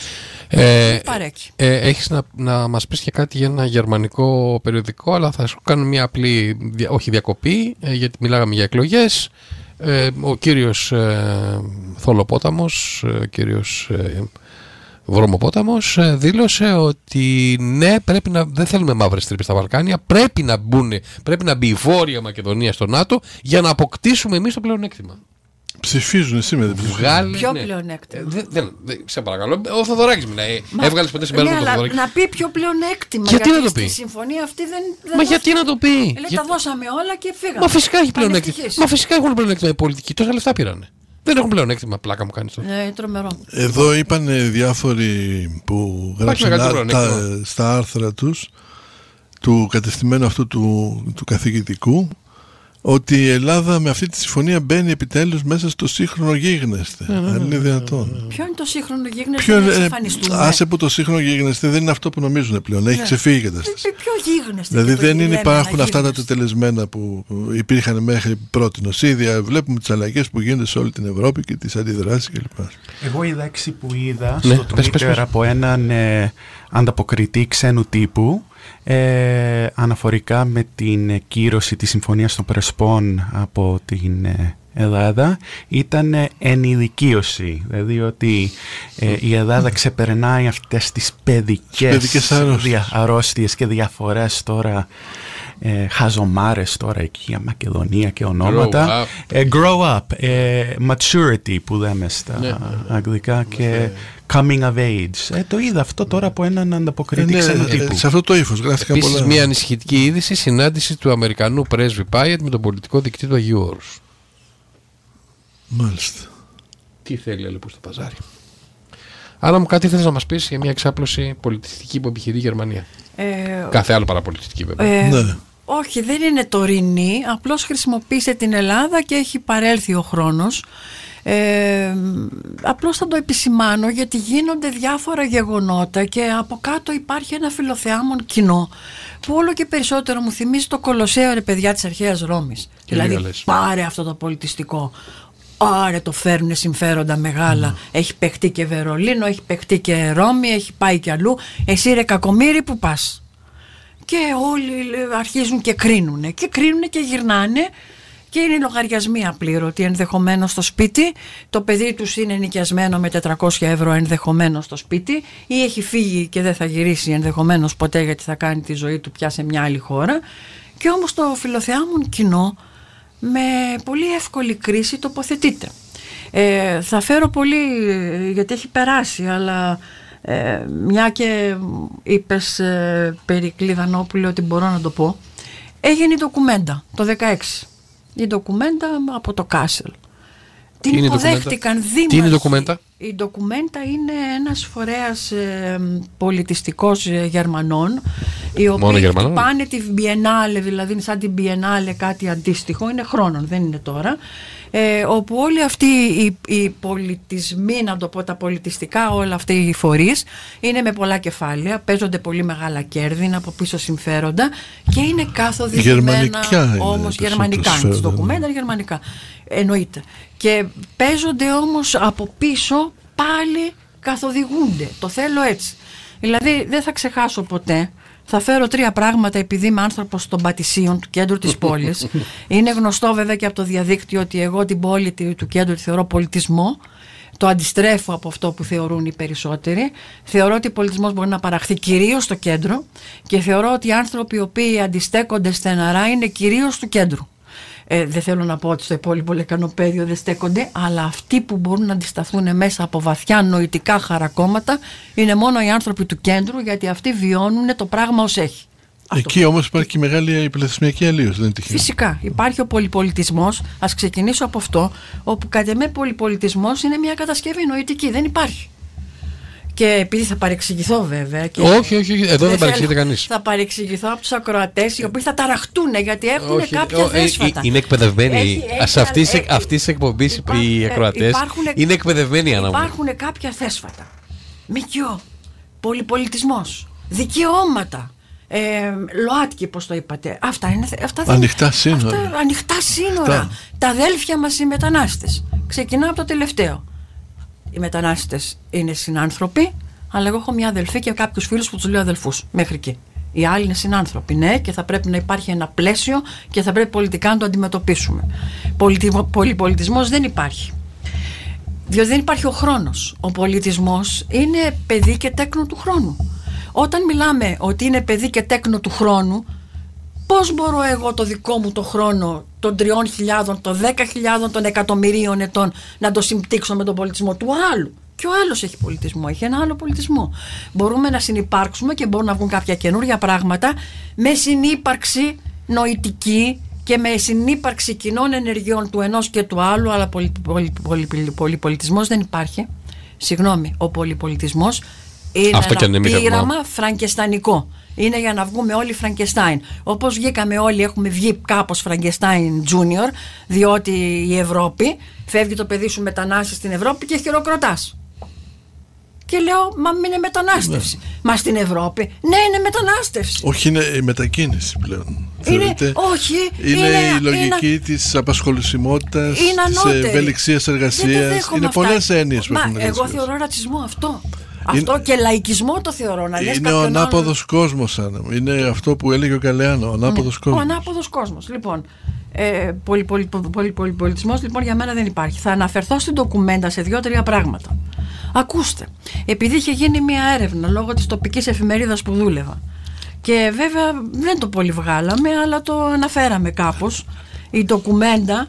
Έχεις να μας πεις και κάτι για ένα γερμανικό περιοδικό, αλλά θα σου κάνω μια απλή διακοπή, γιατί μιλάγαμε για εκλογές. Ο κύριος Θολοπόταμος, ο κύριος Βρωμοπόταμος δήλωσε ότι ναι, δεν θέλουμε μαύρες τρύπες στα Βαλκάνια, πρέπει να μπει η Βόρεια Μακεδονία στο ΝΑΤΟ για να αποκτήσουμε εμείς το πλεονέκτημα. Ψηφίζουν σήμερα, δεν ψηφίζουν. Ποιο πλεονέκτημα? Σε παρακαλώ, ο Θοδωράκης μιλάει. Έβγαλες ποτέ συμπέρασμα το Θοδωράκη? Να πει ποιο πλεονέκτημα. Γιατί να το πει? Στη συμφωνία αυτή δεν. Μα γιατί να το πει? Λέει, τα δώσαμε όλα και φύγαμε. Μα φυσικά έχει πλεονέκτημα. Μα φυσικά έχουν πλεονέκτημα οι πολιτικοί. Τόσα λεφτά πήρανε. Δεν έχουν πλεονέκτημα, πλάκα μου κάνει τώρα. Ναι, τρομερό. Εδώ είπαν διάφοροι που γράψαν στα άρθρα τους του κατεστημένου αυτού του καθηγητικού, ότι η Ελλάδα με αυτή τη συμφωνία μπαίνει επιτέλους μέσα στο σύγχρονο γίγνεσθε. Αν είναι δυνατόν. Ποιο είναι το σύγχρονο γίγνεσθε? Να εξαφανιστούμε. Άσε που το σύγχρονο γίγνεσθε δεν είναι αυτό που νομίζουν πλέον. Έχει ξεφύγει η κατάσταση. Ποιο γίγνεσθε? Δηλαδή δεν υπάρχουν αυτά τα τετελεσμένα που υπήρχαν μέχρι πρότινος. Ήδη βλέπουμε τις αλλαγές που γίνονται σε όλη την Ευρώπη και τις αντιδράσεις κλπ. Εγώ η λέξη που είδα στο Twitter από έναν ανταποκριτή ξένου τύπου, αναφορικά με την κύρωση της Συμφωνίας των Πρεσπών από την Ελλάδα, ήταν ενηλικίωση. Δηλαδή ότι η Ελλάδα ξεπερνάει αυτές τις παιδικές αρρώστιες και διαφορές τώρα, χαζομάρες τώρα εκεί, Μακεδονία και ονόματα. Grow up, maturity που λέμε στα αγγλικά και coming of age. Το είδα αυτό τώρα από έναν ανταποκριτή ξένου τύπου. Σε αυτό το ύφος γράφτηκαν πολλά. Επίσης μια ανησυχητική είδηση, συνάντηση του Αμερικανού πρέσβη Πάιετ με τον πολιτικό δικτύο του Αγίου Όρους. Μάλιστα. Τι θέλει λοιπόν στο παζάρι. Άρα μου κάτι θέλεις να μας πεις για μια εξάπλωση πολιτιστική που επιχειρεί η Γερμανία? Κάθε άλλο παραπολιτιστική βέβαια. Ναι. Όχι, δεν είναι τωρινή, απλώς χρησιμοποίησε την Ελλάδα και έχει παρέλθει ο χρόνος. Απλώς θα το επισημάνω γιατί γίνονται διάφορα γεγονότα και από κάτω υπάρχει ένα φιλοθεάμον κοινό που όλο και περισσότερο μου θυμίζει το Κολοσσέο, ρε παιδιά, της αρχαίας Ρώμης. Δηλαδή πάρε αυτό το πολιτιστικό, άρα το φέρνουν συμφέροντα μεγάλα. Έχει παιχτεί και Βερολίνο, έχει παιχτεί και Ρώμη, έχει πάει και αλλού. Εσύ ρε κακομοίρη που πας? Και όλοι αρχίζουν και κρίνουν και γυρνάνε. Και είναι λογαριασμοί απλήρωτοι, ενδεχομένως στο σπίτι. Το παιδί τους είναι νοικιασμένο με 400 ευρώ ενδεχομένως στο σπίτι, ή έχει φύγει και δεν θα γυρίσει ενδεχομένως ποτέ γιατί θα κάνει τη ζωή του πια σε μια άλλη χώρα. Και όμως το φιλοθεάμον κοινό με πολύ εύκολη κρίση τοποθετείται. Θα φέρω πολύ γιατί έχει περάσει, αλλά μια και είπες περί Κλειδανόπουλου ότι μπορώ να το πω. Έγινε η ντοκουμέντα το 2016. Η ντοκουμέντα από το Κάσελ. Την υποδέχτηκαν δήμαρχοι. Τι είναι η ντοκουμέντα? Η ντοκουμέντα είναι ένας φορέας πολιτιστικός Γερμανών, οι οποίοι πάνε τη Biennale, δηλαδή σαν την Biennale κάτι αντίστοιχο, είναι χρόνων, δεν είναι τώρα, όπου όλοι αυτοί οι πολιτισμοί, να το πω, τα πολιτιστικά, όλα αυτοί οι φορείς είναι με πολλά κεφάλαια, παίζονται πολύ μεγάλα κέρδη, είναι από πίσω συμφέροντα και είναι καθοδηγημένα όμως γερμανικά. Είναι ντοκουμέντα γερμανικά, εννοείται. Και παίζονται όμως από πίσω, πάλι καθοδηγούνται. Το θέλω έτσι. Δηλαδή δεν θα ξεχάσω ποτέ. Θα φέρω 3 πράγματα επειδή είμαι άνθρωπος των Πατησίων, του κέντρου της πόλης. Είναι γνωστό βέβαια και από το διαδίκτυο ότι εγώ την πόλη του κέντρου τη θεωρώ πολιτισμό. Το αντιστρέφω από αυτό που θεωρούν οι περισσότεροι. Θεωρώ ότι ο πολιτισμός μπορεί να παραχθεί κυρίως στο κέντρο και θεωρώ ότι οι άνθρωποι οι οποίοι αντιστέκονται στεναρά είναι κυρίως του κέντρου. Δεν θέλω να πω ότι στο υπόλοιπο λεκανοπέδιο δεν στέκονται, αλλά αυτοί που μπορούν να αντισταθούν μέσα από βαθιά νοητικά χαρακόμματα είναι μόνο οι άνθρωποι του κέντρου, γιατί αυτοί βιώνουν το πράγμα ως έχει. Εκεί όμως υπάρχει και μεγάλη πληθυσμιακή αλλίωση, δεν είναι τυχαίο? Φυσικά. Υπάρχει ο πολυπολιτισμός. Ας ξεκινήσω από αυτό, όπου κατ' εμέ πολυπολιτισμός είναι μια κατασκευή νοητική. Δεν υπάρχει. Και επειδή θα παρεξηγηθώ βέβαια. Και όχι, εδώ δεν παρεξηγείται κανείς. Θα παρεξηγηθώ από τους ακροατές, οι οποίοι θα ταραχτούν γιατί έχουν κάποια θέσφατα. Είναι εκπαιδευμένοι. Σε αυτή τη εκπομπή οι ακροατές είναι εκπαιδευμένοι ανάμεσα. Υπάρχουν κάποια θέσφατα. ΜΚΟ, πολυπολιτισμός, δικαιώματα. ΛΟΑΤΚΙ, πώς το είπατε. Ανοιχτά σύνορα. Ανοιχτά σύνορα. Τα αδέλφια μας οι μετανάστες. Ξεκινάω από το τελευταίο. Οι μετανάστες είναι συνάνθρωποι, αλλά εγώ έχω μια αδελφή και κάποιους φίλους που τους λέω αδελφούς. Μέχρι εκεί. Οι άλλοι είναι συνάνθρωποι, ναι, και θα πρέπει να υπάρχει ένα πλαίσιο και θα πρέπει πολιτικά να το αντιμετωπίσουμε. Πολυπολιτισμός δεν υπάρχει. Διότι δεν υπάρχει ο χρόνος. Ο πολιτισμός είναι παιδί και τέκνο του χρόνου. Όταν μιλάμε ότι είναι παιδί και τέκνο του χρόνου, πώς μπορώ εγώ το δικό μου το χρόνο των 3.000, των 10.000, των εκατομμυρίων ετών να το συμπτύξω με τον πολιτισμό του άλλου? Και ο άλλος έχει πολιτισμό, έχει ένα άλλο πολιτισμό. Μπορούμε να συνυπάρξουμε και μπορούν να βγουν κάποια καινούργια πράγματα με συνύπαρξη νοητική και με συνύπαρξη κοινών ενεργειών του ενός και του άλλου, αλλά πολυπολιτισμός δεν υπάρχει. Συγγνώμη, ο πολυπολιτισμός είναι ένα πείραμα φραγκεστανικό. Είναι για να βγούμε όλοι Φραγκεστάιν. Όπως βγήκαμε όλοι, έχουμε βγει κάπως Φραγκεστάιν Junior, διότι η Ευρώπη, φεύγει το παιδί σου μετανάστη στην Ευρώπη και χειροκροτάς. Και λέω, μα μην είναι μετανάστευση. Μα στην Ευρώπη, ναι, είναι μετανάστευση. Όχι, είναι η μετακίνηση πλέον. Είναι η λογική της απασχολησιμότητας, της ευελιξίας εργασίας. Είναι πολλές έννοιες που έχουν. Εγώ θεωρώ ρατσισμό αυτό. Αυτό και λαϊκισμό το θεωρώ. Είναι ο ανάποδος κόσμος, Άννα. Είναι αυτό που έλεγε ο Καλεάνο, ο ανάποδος κόσμος. Ο ανάποδος κόσμος. Λοιπόν, πολυπολιτισμός λοιπόν για μένα δεν υπάρχει. Θα αναφερθώ στην ντοκουμέντα σε 2-3 πράγματα. Ακούστε, επειδή είχε γίνει μια έρευνα λόγω της τοπικής εφημερίδας που δούλευα, και βέβαια δεν το πολύ βγάλαμε, αλλά το αναφέραμε κάπως, η ντοκουμέντα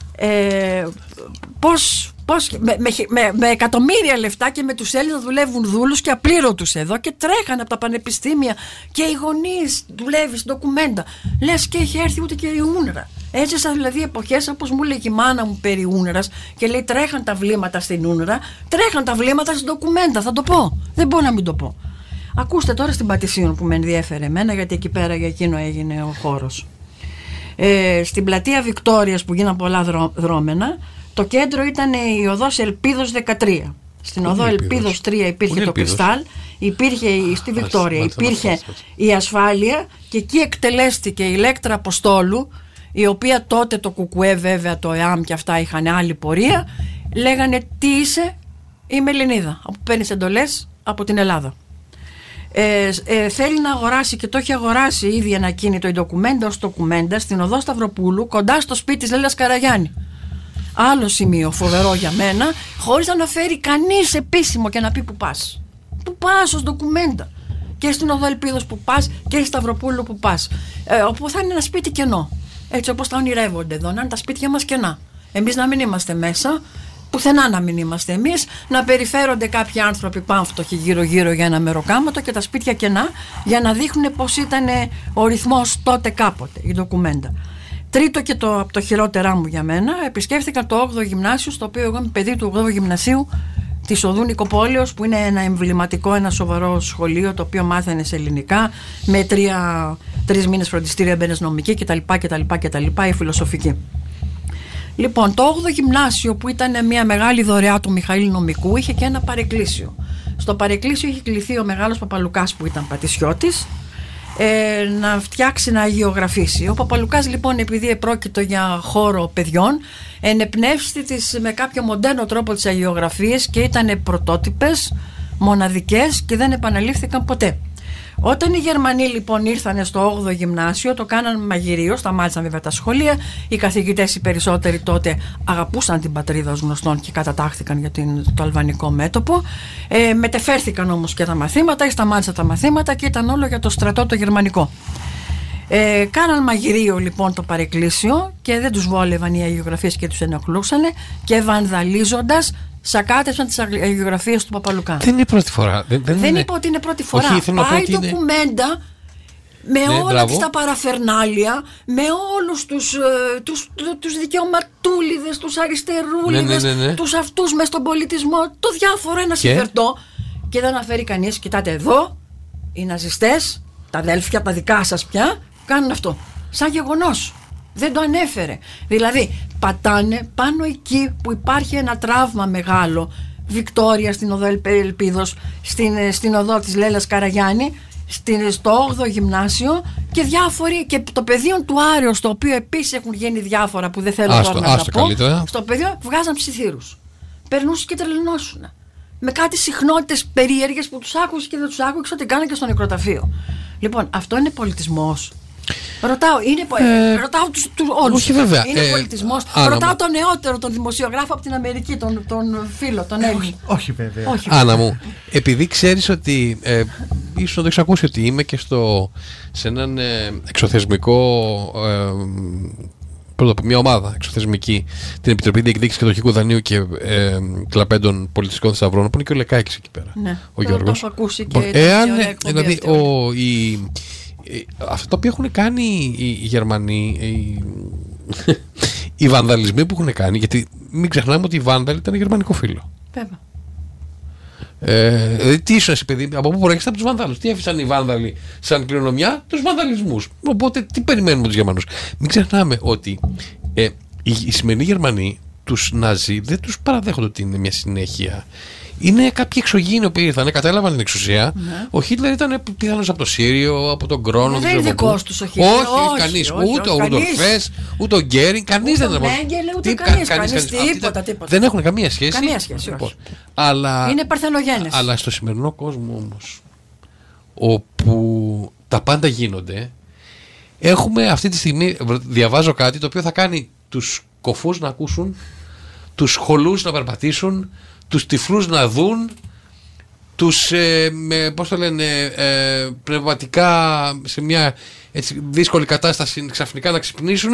πώς με εκατομμύρια λεφτά και με τους Έλληνες δουλεύουν δούλους και απλήρωτους εδώ και τρέχανε από τα πανεπιστήμια και οι γονείς δουλεύει στην ντοκουμέντα. Λες και έχει έρθει ούτε και η Ούνρα. Έζησα δηλαδή εποχές, όπως μου λέει η μάνα μου περί Ούνρας, και λέει τρέχαν τα βλήματα στην Ούνρα, τρέχαν τα βλήματα στην ντοκουμέντα. Θα το πω. Δεν μπορώ να μην το πω. Ακούστε τώρα στην Πατησίων που με ενδιέφερε εμένα, γιατί εκεί πέρα για εκείνο έγινε ο χώρος. Στην πλατεία Βικτόριας που γίναν πολλά δρόμενα, το κέντρο ήταν η οδός Ελπίδος 13. Στην οδό Ελπίδος 3 υπήρχε το Κρυστάλ, υπήρχε στη Βικτόρια, υπήρχε η ασφάλεια και εκεί εκτελέστηκε η Ηλέκτρα Αποστόλου, η οποία τότε το ΚΚΕ βέβαια, το ΕΑΜ και αυτά είχαν άλλη πορεία. Λέγανε τι είσαι? Είμαι Ελληνίδα, που παίρνεις εντολές από την Ελλάδα. Θέλει να αγοράσει και το έχει αγοράσει ήδη ένα κίνητο η ντοκουμέντα ως ντοκουμέντα στην οδό Σταυροπούλου, κοντά στο σπίτι της Λέλας Καραγιάννη. Άλλο σημείο φοβερό για μένα, χωρίς να αναφέρει κανείς επίσημο και να πει που πας. Που πας ως ντοκουμέντα. Και στην οδό Ελπίδος που πας και στη Σταυροπούλου που πας. Όπου θα είναι ένα σπίτι κενό. Έτσι όπως τα ονειρεύονται εδώ, να είναι τα σπίτια μας κενά. Εμείς να μην είμαστε μέσα, πουθενά να μην είμαστε εμείς, να περιφέρονται κάποιοι άνθρωποι πάμφτωχοι γύρω-γύρω για ένα μεροκάματο και τα σπίτια κενά, για να δείχνουν πώς ήταν ο ρυθμός τότε κάποτε, η ντοκουμέντα. Τρίτο και από το χειρότερά μου για μένα, επισκέφθηκα το 8ο γυμνάσιο, στο οποίο εγώ είμαι παιδί του 8ου γυμνασίου της Οδού Νικοπόλεως, που είναι ένα εμβληματικό, ένα σοβαρό σχολείο, το οποίο μάθαινε σε ελληνικά, με 3 μήνες φροντιστήριο, έμπαινες νομική κτλ. Η φιλοσοφική. Λοιπόν, το 8ο γυμνάσιο, που ήταν μια μεγάλη δωρεά του Μιχαήλ Νομικού, είχε και ένα παρεκκλήσιο. Στο παρεκκλήσιο είχε κληθεί ο μεγάλος Παπαλουκάς, που ήταν πατησιώτης, να φτιάξει, να αγιογραφήσει. Ο Παπαλουκάς λοιπόν, επειδή επρόκειτο για χώρο παιδιών, ενεπνεύστη με κάποιο μοντέρνο τρόπο τις αγιογραφίες και ήταν πρωτότυπες, μοναδικές και δεν επαναλήφθηκαν ποτέ. Όταν οι Γερμανοί λοιπόν ήρθαν στο 8ο γυμνάσιο, το κάναν μαγειρίο, σταμάτησαν βέβαια τα σχολεία. Οι καθηγητές οι περισσότεροι τότε αγαπούσαν την πατρίδα ως γνωστόν και κατατάχθηκαν για το αλβανικό μέτωπο. Μετεφέρθηκαν όμως και τα μαθήματα, σταμάτησαν τα μαθήματα και ήταν όλο για το στρατό το γερμανικό. Κάναν μαγειρίο λοιπόν το παρεκκλήσιο και δεν τους βόλευαν οι αγιογραφίες και τους ενοχλούσαν, και βανδαλίζοντας σακάτευσαν τις αγιογραφίες του Παπαλουκά. Δεν είναι πρώτη φορά. Δεν είπα ότι είναι πρώτη φορά. Όχι, πάει η ντοκουμέντα με όλα τα παραφερνάλια, με όλους τους δικαιωματούλιδες, τους αριστερούλιδες, τους αυτούς μες στον πολιτισμό, το διάφορο ένα συμφερτό. και δεν αναφέρει κανείς, κοιτάτε εδώ, οι ναζιστές, τα αδέλφια, τα δικά σας πια, κάνουν αυτό. Σαν γεγονός. Δεν το ανέφερε. Δηλαδή, πατάνε πάνω εκεί που υπάρχει ένα τραύμα μεγάλο. Βικτόρια στην οδό Ελπίδος, στην οδό της Λέλας Καραγιάννη, στο 8ο γυμνάσιο και διάφοροι, και το πεδίο του Άριο, στο οποίο επίσης έχουν γίνει διάφορα που δεν θέλω τώρα να τα πω. Καλύτερα. Στο πεδίο βγάζαν ψιθύρους. Περνούσαν και τρελνώσουν. Με κάτι συχνότητες περίεργες που τους άκουσες και δεν τους άκουσες, ό,τι κάνανε και στο νεκροταφείο. Λοιπόν, αυτό είναι πολιτισμός. Ρωτάω τους όλους. Όχι, βέβαια. Είναι πολιτισμός. Ρωτάω τον νεότερο, τον δημοσιογράφο από την Αμερική, τον φίλο, τον Έλληνα. Όχι, βέβαια. Άννα μου, επειδή ξέρεις ότι ίσως να το έχεις ακούσει ότι είμαι και σε έναν εξωθεσμικό, πρώτα από μια ομάδα εξωθεσμική, την Επιτροπή Διεκδίκησης Κατοχικού Δανείου και Κλαπέντων Πολιτιστικών Θησαυρών, που είναι και ο Λεκάκης εκεί πέρα. Ναι, ο Γιώργος. Το έχω ακούσει και δηλαδή, αυτό το οποίο έχουν κάνει οι Γερμανοί, οι βανδαλισμοί που έχουν κάνει, γιατί μην ξεχνάμε ότι οι Βάνδαλοι ήταν γερμανικό φύλλο. Βέβαια. Δηλαδή, τι ήσουν εσύ, παιδί, από πού προέρχεσαι? Από τους Βάνδαλους. Τι έφυσαν οι Βάνδαλοι σαν κληρονομιά? Τους βανδαλισμούς. Οπότε, τι περιμένουμε τους Γερμανούς? Μην ξεχνάμε ότι οι σημερινοί Γερμανοί, τους Ναζί, δεν τους παραδέχονται ότι είναι μια συνέχεια. Είναι κάποιοι εξωγήινοι που ήρθαν, κατέλαβαν την εξουσία. Ναι. Ο Χίτλερ ήταν πιθανώς από το Σύριο, από τον Κρόνο. Δεν είναι δικός τους ο Χίτλερ. Όχι, κανείς. Ούτε ο Ρούντολφ, ούτε ο Γκέρινγκ, κανείς δεν είναι. Ούτε κανείς. Τίποτα. Δεν έχουν καμία σχέση. Καμία σχέση. Λοιπόν, αλλά, είναι παρθενογένες. Αλλά στο σημερινό κόσμο όμως, όπου τα πάντα γίνονται, έχουμε αυτή τη στιγμή, διαβάζω κάτι το οποίο θα κάνει τους κοφούς να ακούσουν, τους χολούς να περπατήσουν, τους τυφλούς να δουν, τους πώς το λένε, πνευματικά σε μια έτσι, δύσκολη κατάσταση ξαφνικά να ξυπνήσουν.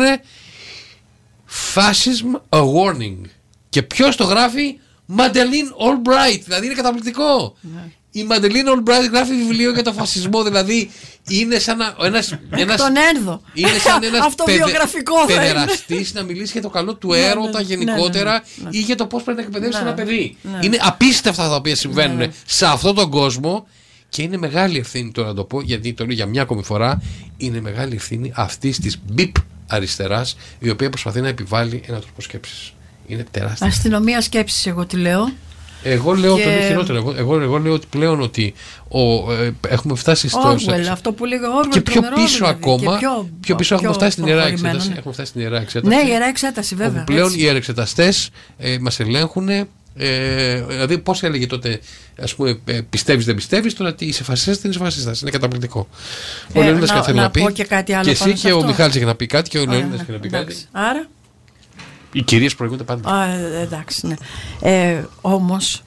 Fascism a warning. Και ποιος το γράφει? Madeleine Albright. Δηλαδή είναι καταπληκτικό. Ναι. Η Madeleine Albright γράφει βιβλίο για τον φασισμό. Δηλαδή είναι σαν τον Ένδο. Είναι σαν ένας αυτοβιογραφικό παιδεραστής να μιλήσει για το καλό του έρωτα γενικότερα ή για το πώς πρέπει να εκπαιδεύσει ένα παιδί. Είναι απίστευτα τα οποία συμβαίνουν σε αυτόν τον κόσμο. Και είναι μεγάλη ευθύνη, τώρα να το πω, γιατί το λέω για μια ακόμη φορά, είναι μεγάλη ευθύνη αυτής της μπιπ αριστεράς, η οποία προσπαθεί να επιβάλλει έναν τρόπο σκέψης. Είναι τεράστια. Αστυνομία σκέψης, εγώ τη λέω. Εγώ λέω το χειρότερο. Εγώ λέω ότι πλέον ότι έχουμε φτάσει στο. Αυτό που λέγω Orwell. Και πιο πίσω δηλαδή, ακόμα. Πιο πίσω έχουμε φτάσει στην Ιερά Εξέταση. Ναι. Έχουμε φτάσει στην Ιερά Εξέταση. Ναι, η Ιερά Εξέταση, βέβαια. Όπου πλέον οι ιερεξεταστές μας ελέγχουν. Δηλαδή, πώς έλεγε τότε, ας πούμε, πιστεύεις δεν πιστεύεις, τώρα τι είσαι φασίστας, δεν είσαι φασίστας. Είναι καταπληκτικό. Ο Λεωνίδας και θέλει να πει. Και κάτι άλλο. Και εσύ και ο Μιχάλης είχε να πει κάτι και ο Λεωνίδας είχε να πει κάτι. Άρα. Οι κυρίες προηγούνται πάντα. Εντάξει, ναι. Όμως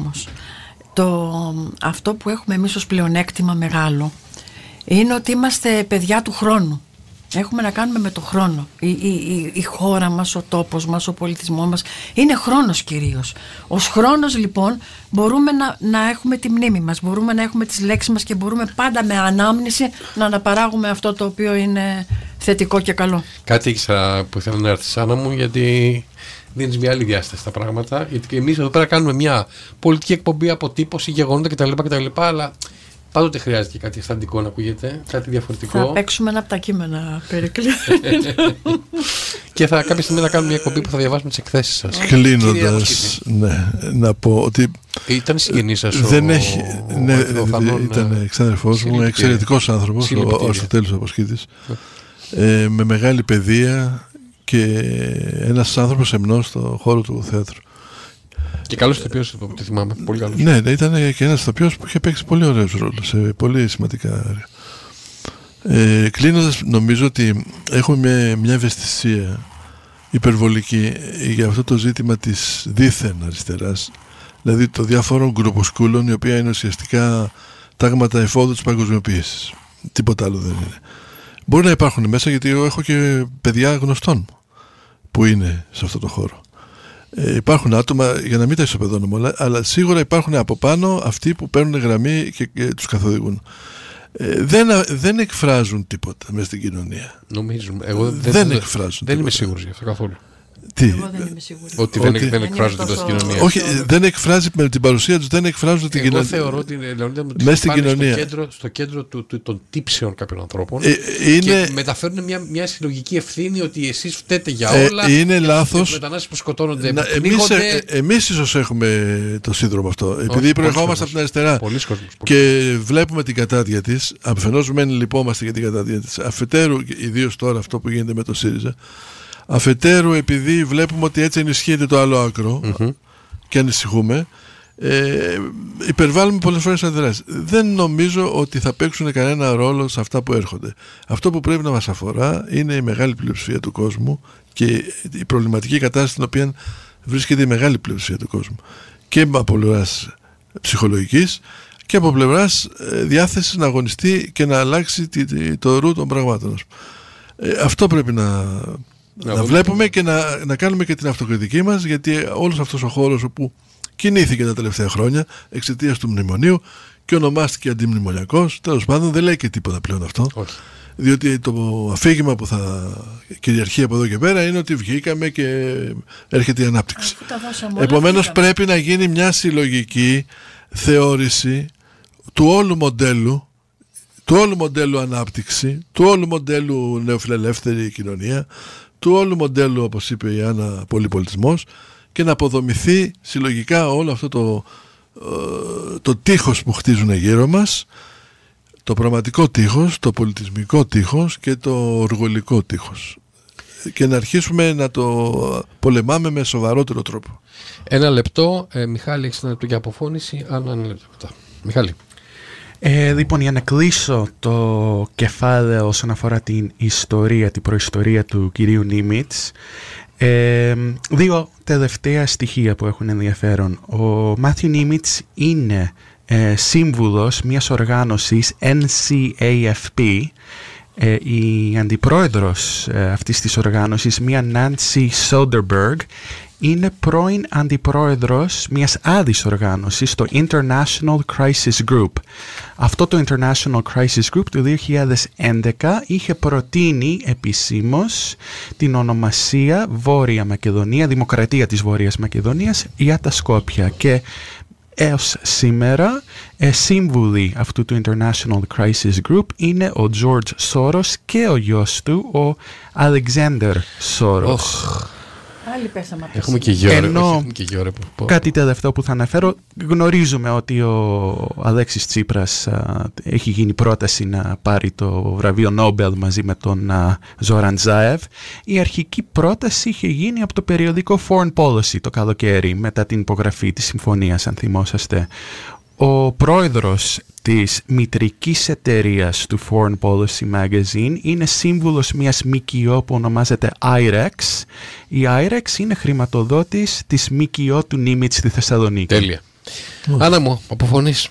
αυτό που έχουμε εμείς ως πλεονέκτημα μεγάλο είναι ότι είμαστε παιδιά του χρόνου. Έχουμε να κάνουμε με το χρόνο. Η χώρα μας, ο τόπος μας, ο πολιτισμός μας είναι χρόνος κυρίως. Ως χρόνος λοιπόν μπορούμε να έχουμε τη μνήμη μας, μπορούμε να έχουμε τις λέξεις μας και μπορούμε πάντα με ανάμνηση να αναπαράγουμε αυτό το οποίο είναι θετικό και καλό. Κάτι που ήθελα να έρθει, Άννα μου, γιατί δίνεις μια άλλη διάσταση στα πράγματα. Γιατί εμείς εδώ πέρα κάνουμε μια πολιτική εκπομπή, αποτύπωση, γεγονότα κτλ. Αλλά πάντοτε χρειάζεται κάτι αισθαντικό να ακούγεται, κάτι διαφορετικό. Θα παίξουμε ένα από τα κείμενα, Περικλή. Και κάποια στιγμή να κάνουμε μια εκπομπή που θα διαβάσουμε τις εκθέσεις σας. Κλείνοντας, ναι, να πω ότι. Ήταν συγγενής σας ήταν εξάδελφός μου, εξαιρετικός άνθρωπος, ο Αριστοτέλης Αποσκήτης, με μεγάλη παιδεία και ένας άνθρωπος εμνός στον χώρο του θέατρου. Και καλός ηθοποιός, το θυμάμαι, πολύ καλός. Ναι, ήταν και ένας ηθοποιός που είχε παίξει πολύ ωραίους ρόλους σε πολύ σημαντικά. Κλείνοντας, νομίζω ότι έχουμε μια ευαισθησία υπερβολική για αυτό το ζήτημα της δίθεν αριστεράς, δηλαδή των διάφορων γκρουπουσκούλων, η οποία είναι ουσιαστικά τάγματα εφόδου της παγκοσμιοποίησης. Τίποτα άλλο δεν είναι. Μπορεί να υπάρχουν μέσα, γιατί εγώ έχω και παιδιά γνωστών μου που είναι σε αυτό το χώρο. Υπάρχουν άτομα, για να μην τα ισοπεδώνουμε όλα, αλλά σίγουρα υπάρχουν από πάνω αυτοί που παίρνουν γραμμή και τους καθοδηγούν. Δεν εκφράζουν τίποτα μέσα στην κοινωνία. Νομίζουμε. Εγώ δεν εκφράζουν. Δεν είμαι σίγουρος γι' αυτό καθόλου. Εγώ δεν είμαι σίγουρη. Ότι δεν εκφράζουν την κοινωνία. Όχι, δεν εκφράζει με την παρουσία τους, δεν εκφράζουν την κοινωνία. Εγώ θεωρώ ότι μέσα στην κοινωνία. Στο κέντρο των τύψεων κάποιων ανθρώπων και μεταφέρουν μια συλλογική ευθύνη ότι εσείς φταίτε για όλα. Είναι λάθος. Μετανάστες που σκοτώνονται. Εμείς ίσως έχουμε το σύνδρομο αυτό. Επειδή προερχόμαστε από την αριστερά και βλέπουμε την κατάδια της, αφενός μεν λυπόμαστε για την κατάδια της, αφετέρου, ιδίως τώρα αυτό που γίνεται με το ΣΥΡΙΖΑ, αφετέρου επειδή βλέπουμε ότι έτσι ενισχύεται το άλλο άκρο και ανησυχούμε, υπερβάλλουμε πολλές φορές αντιδράσεις. Δεν νομίζω ότι θα παίξουν κανένα ρόλο σε αυτά που έρχονται. Αυτό που πρέπει να μας αφορά είναι η μεγάλη πλειοψηφία του κόσμου και η προβληματική κατάσταση στην οποία βρίσκεται η μεγάλη πλειοψηφία του κόσμου, και από πλευράς ψυχολογικής και από πλευράς διάθεσης να αγωνιστεί και να αλλάξει το ρου των πραγμάτων. Αυτό πρέπει να βλέπουμε και να κάνουμε και την αυτοκριτική μας, γιατί όλος αυτός ο χώρος όπου κινήθηκε τα τελευταία χρόνια εξαιτίας του μνημονίου και ονομάστηκε αντιμνημονιακός, τέλος πάντων δεν λέει και τίποτα πλέον αυτό. Όχι. Διότι το αφήγημα που θα κυριαρχεί από εδώ και πέρα είναι ότι βγήκαμε και έρχεται η ανάπτυξη. Επομένως πρέπει να γίνει μια συλλογική θεώρηση του όλου μοντέλου ανάπτυξη, του όλου μοντέλου νεοφιλελεύθερη κοινωνία, του όλου μοντέλου, όπως είπε η Άννα, πολυπολιτισμός, και να αποδομηθεί συλλογικά όλο αυτό το τείχος που χτίζουν γύρω μας, το πραγματικό τείχος, το πολιτισμικό τείχος και το οργολικό τείχος, και να αρχίσουμε να το πολεμάμε με σοβαρότερο τρόπο. Ένα λεπτό, Μιχάλη, έχεις ένα λεπτό για αποφώνηση, άλλο ένα λεπτό μετά. Μιχάλη. Λοιπόν, για να κλείσω το κεφάλαιο όσον αφορά την ιστορία, την προϊστορία του κυρίου Νίμιτς, δύο τελευταία στοιχεία που έχουν ενδιαφέρον. Ο Μάθιου Νίμιτς είναι σύμβουλος μιας οργάνωσης NCAFP. Η αντιπρόεδρος αυτής της οργάνωσης, μια Nancy Soderberg, είναι πρώην αντιπρόεδρος μιας άλλης οργάνωσης, το International Crisis Group. Αυτό το International Crisis Group το 2011 είχε προτείνει επισήμως την ονομασία Βόρεια Μακεδονία, Δημοκρατία της Βόρειας Μακεδονίας, για τα Σκόπια, και έως σήμερα σύμβουλοι αυτού του International Crisis Group είναι ο George Soros και ο γιος του, ο Alexander Soros. Έχουμε και γιο. Κάτι τελευταίο που θα αναφέρω, γνωρίζουμε ότι ο Αλέξης Τσίπρας έχει γίνει πρόταση να πάρει το βραβείο Νόμπελ μαζί με τον Ζόραν Ζάεβ. Η αρχική πρόταση είχε γίνει από το περιοδικό Foreign Policy το καλοκαίρι, μετά την υπογραφή της συμφωνίας, αν θυμόσαστε. Ο πρόεδρος της μητρικής εταιρείας του Foreign Policy Magazine είναι σύμβουλος μιας ΜΚΟ που ονομάζεται IREX. Η IREX είναι χρηματοδότης της ΜΚΟ του Νίμιτς στη Θεσσαλονίκη. Τέλεια. Άννα μου, αποφωνείς.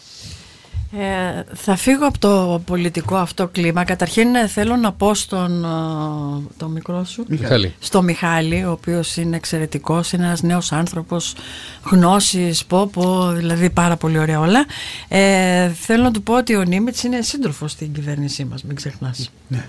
Θα φύγω από το πολιτικό αυτό κλίμα. Καταρχήν θέλω να πω το μικρό σου, στο Μιχάλη, ο οποίος είναι εξαιρετικός, είναι ένας νέος άνθρωπος, γνώσης, δηλαδή πάρα πολύ ωραία όλα. Θέλω να του πω ότι ο Νίμιτς είναι σύντροφος στην κυβέρνησή μας, μην ξεχνάς.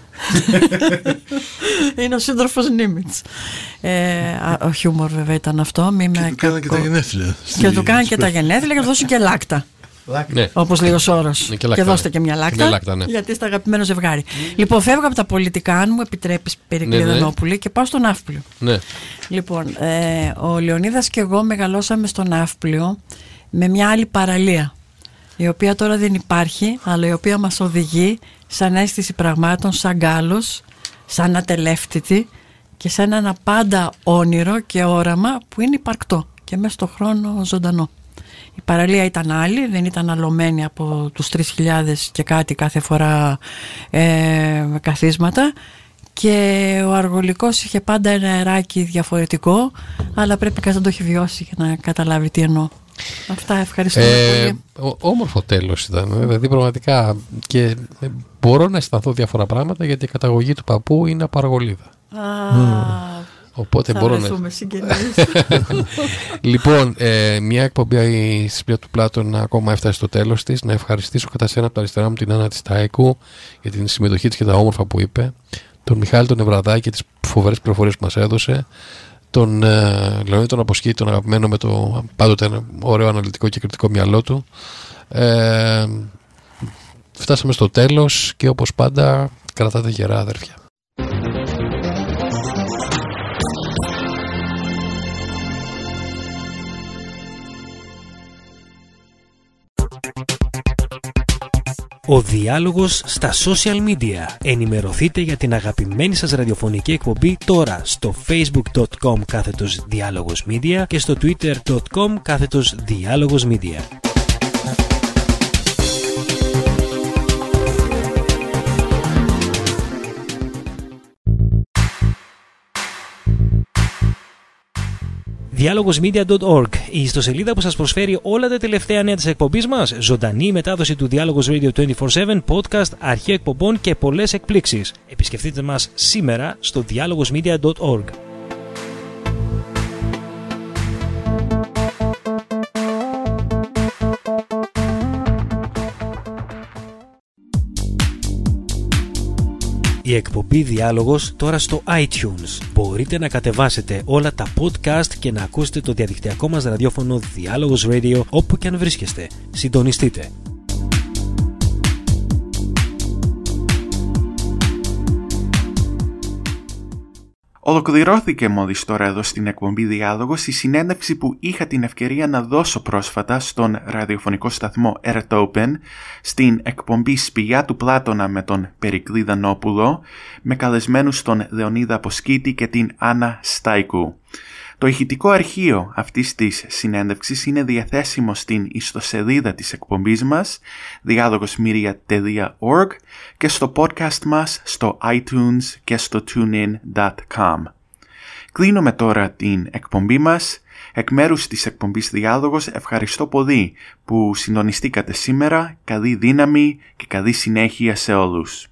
Είναι ο σύντροφος Νίμιτς. Ο χιούμορ βέβαια ήταν αυτό. Και του κάναν και τα γενέθλια. Και του κάναν και τα γενέθλια και του δώσουν και λάκτα. Ναι. Όπως λέει ο Σόρος. Και δώστε και μια λάκτα, γιατί είστε αγαπημένο ζευγάρι. Λοιπόν, φεύγω από τα πολιτικά, αν μου επιτρέπεις, Περικλή Δανόπουλη, και πάω στο Ναύπλιο. Ναι. Λοιπόν, ο Λεωνίδας και εγώ μεγαλώσαμε στο Ναύπλιο με μια άλλη παραλία, η οποία τώρα δεν υπάρχει, αλλά η οποία μας οδηγεί σαν αίσθηση πραγμάτων, σαν γκάλος, σαν ατελεύτητη και σαν ένα πάντα όνειρο και όραμα που είναι υπαρκτό και μέσα στον χρόνο ζωντανό. Η παραλία ήταν άλλη, δεν ήταν αλωμένη από τους 3.000 και κάτι κάθε φορά καθίσματα, και ο Αργολικός είχε πάντα ένα αεράκι διαφορετικό, αλλά πρέπει κανείς να το έχει βιώσει για να καταλάβει τι εννοώ. Αυτά, ευχαριστώ πολύ. Όμορφο τέλος ήταν, δηλαδή πραγματικά, και μπορώ να αισθανθώ διάφορα πράγματα, γιατί η καταγωγή του παππού είναι από Αργολίδα. Οπότε θα μπορώ βρεθούμε συγγενείς. Λοιπόν, μια εκπομπή στις πλοία του Πλάτων ακόμα έφτασε στο τέλος της. Να ευχαριστήσω κατά σένα από τα αριστερά μου την Άννα της Τάικου για την συμμετοχή της και τα όμορφα που είπε, τον Μιχάλη τον Ευραδάκη και τις φοβερές πληροφορίες που μας έδωσε, τον Λεωνίδα τον Αποσκή, τον αγαπημένο με το πάντοτε ωραίο αναλυτικό και κριτικό μυαλό του. Φτάσαμε στο τέλος και όπως πάντα κρατάτε γερά, αδέρφια. Ο διάλογος στα social media. Ενημερωθείτε για την αγαπημένη σας ραδιοφωνική εκπομπή τώρα στο facebook.com/διάλογος media και στο twitter.com/διάλογος media. Dialogosmedia.org, η ιστοσελίδα που σας προσφέρει όλα τα τελευταία νέα της εκπομπής μας, ζωντανή μετάδοση του Dialogos Radio 24/7, podcast, αρχεία εκπομπών και πολλές εκπλήξεις. Επισκεφτείτε μας σήμερα στο dialogosmedia.org. Η εκπομπή Διάλογος τώρα στο iTunes. Μπορείτε να κατεβάσετε όλα τα podcast και να ακούσετε το διαδικτυακό μας ραδιόφωνο Διάλογος Radio όπου και αν βρίσκεστε. Συντονιστείτε. Ολοκληρώθηκε μόλις τώρα εδώ στην εκπομπή Διάλογος η συνέντευξη που είχα την ευκαιρία να δώσω πρόσφατα στον ραδιοφωνικό σταθμό Earth-Open στην εκπομπή Σπηλιά του Πλάτωνα με τον Περικλή Δανόπουλο, με καλεσμένους τον Λεωνίδα Αποσκήτη και την Άννα Στάικου. Το ηχητικό αρχείο αυτής της συνέντευξης είναι διαθέσιμο στην ιστοσελίδα της εκπομπής μας dialogosmedia.org και στο podcast μας στο iTunes και στο tunein.com. Κλείνουμε τώρα την εκπομπή μας. Εκ μέρους της εκπομπής Διάλογος ευχαριστώ πολύ που συντονιστήκατε σήμερα. Καλή δύναμη και καλή συνέχεια σε όλους.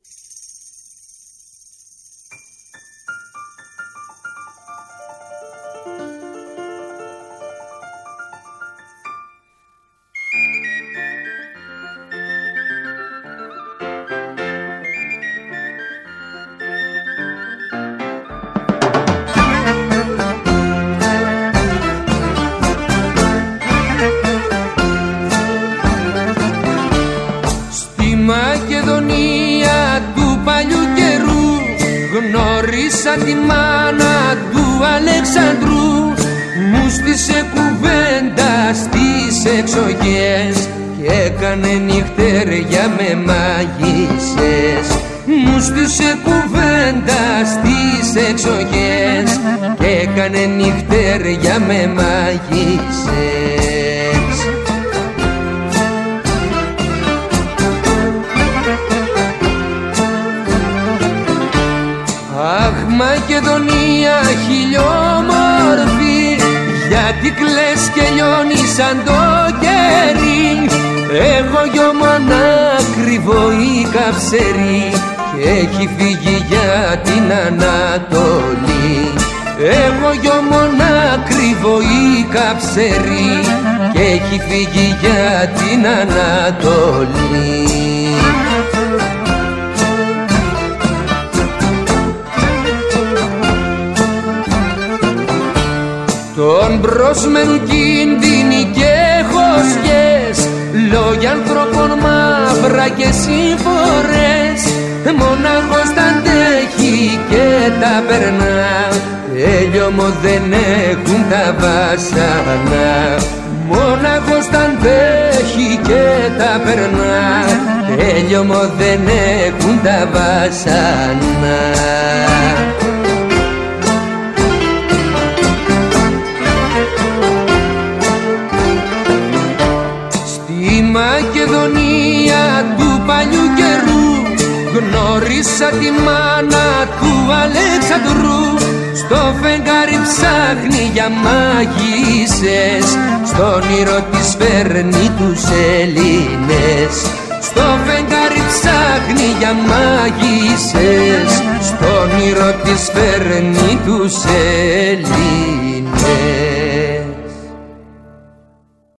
Τη μάνα του Αλεξανδρού μου στήσε κουβέντα στις εξογές και έκανε νυχτέρια με μάγισσες. Μου στήσε κουβέντα στις εξογές και έκανε νυχτέρια με μάγισσες. Αχ, Μακεδονία χιλιόμορφη, γιατί κλαις και λιώνεις σαν το κερί. Έχω γιο μονάκριβο η καψερή και έχει φύγει για την Ανατολή. Έχω γιο μονάκριβο η καψερή και έχει φύγει για την Ανατολή. Τον προσμένουν κίνδυνοι και χωριές, λόγια ανθρώπων μαύρα και συμφορές. Μονάχος τα αντέχει και τα περνά, τέλειωμο δεν έχουν τα βάσανα. Μονάχος τα αντέχει και τα περνά, τέλειωμο δεν έχουν τα βάσανα. Μακεδονία του παλιού καιρού γνώρισα τη μάνα του Αλεξανδρού. Στο φεγγάρι ψάχνει για μάγισσες, στον όνειρο της φέρνει τους Έλληνες. Στο φεγγάρι ψάχνει για μάγισσες, στον όνειρο της φέρνει τους Έλληνες.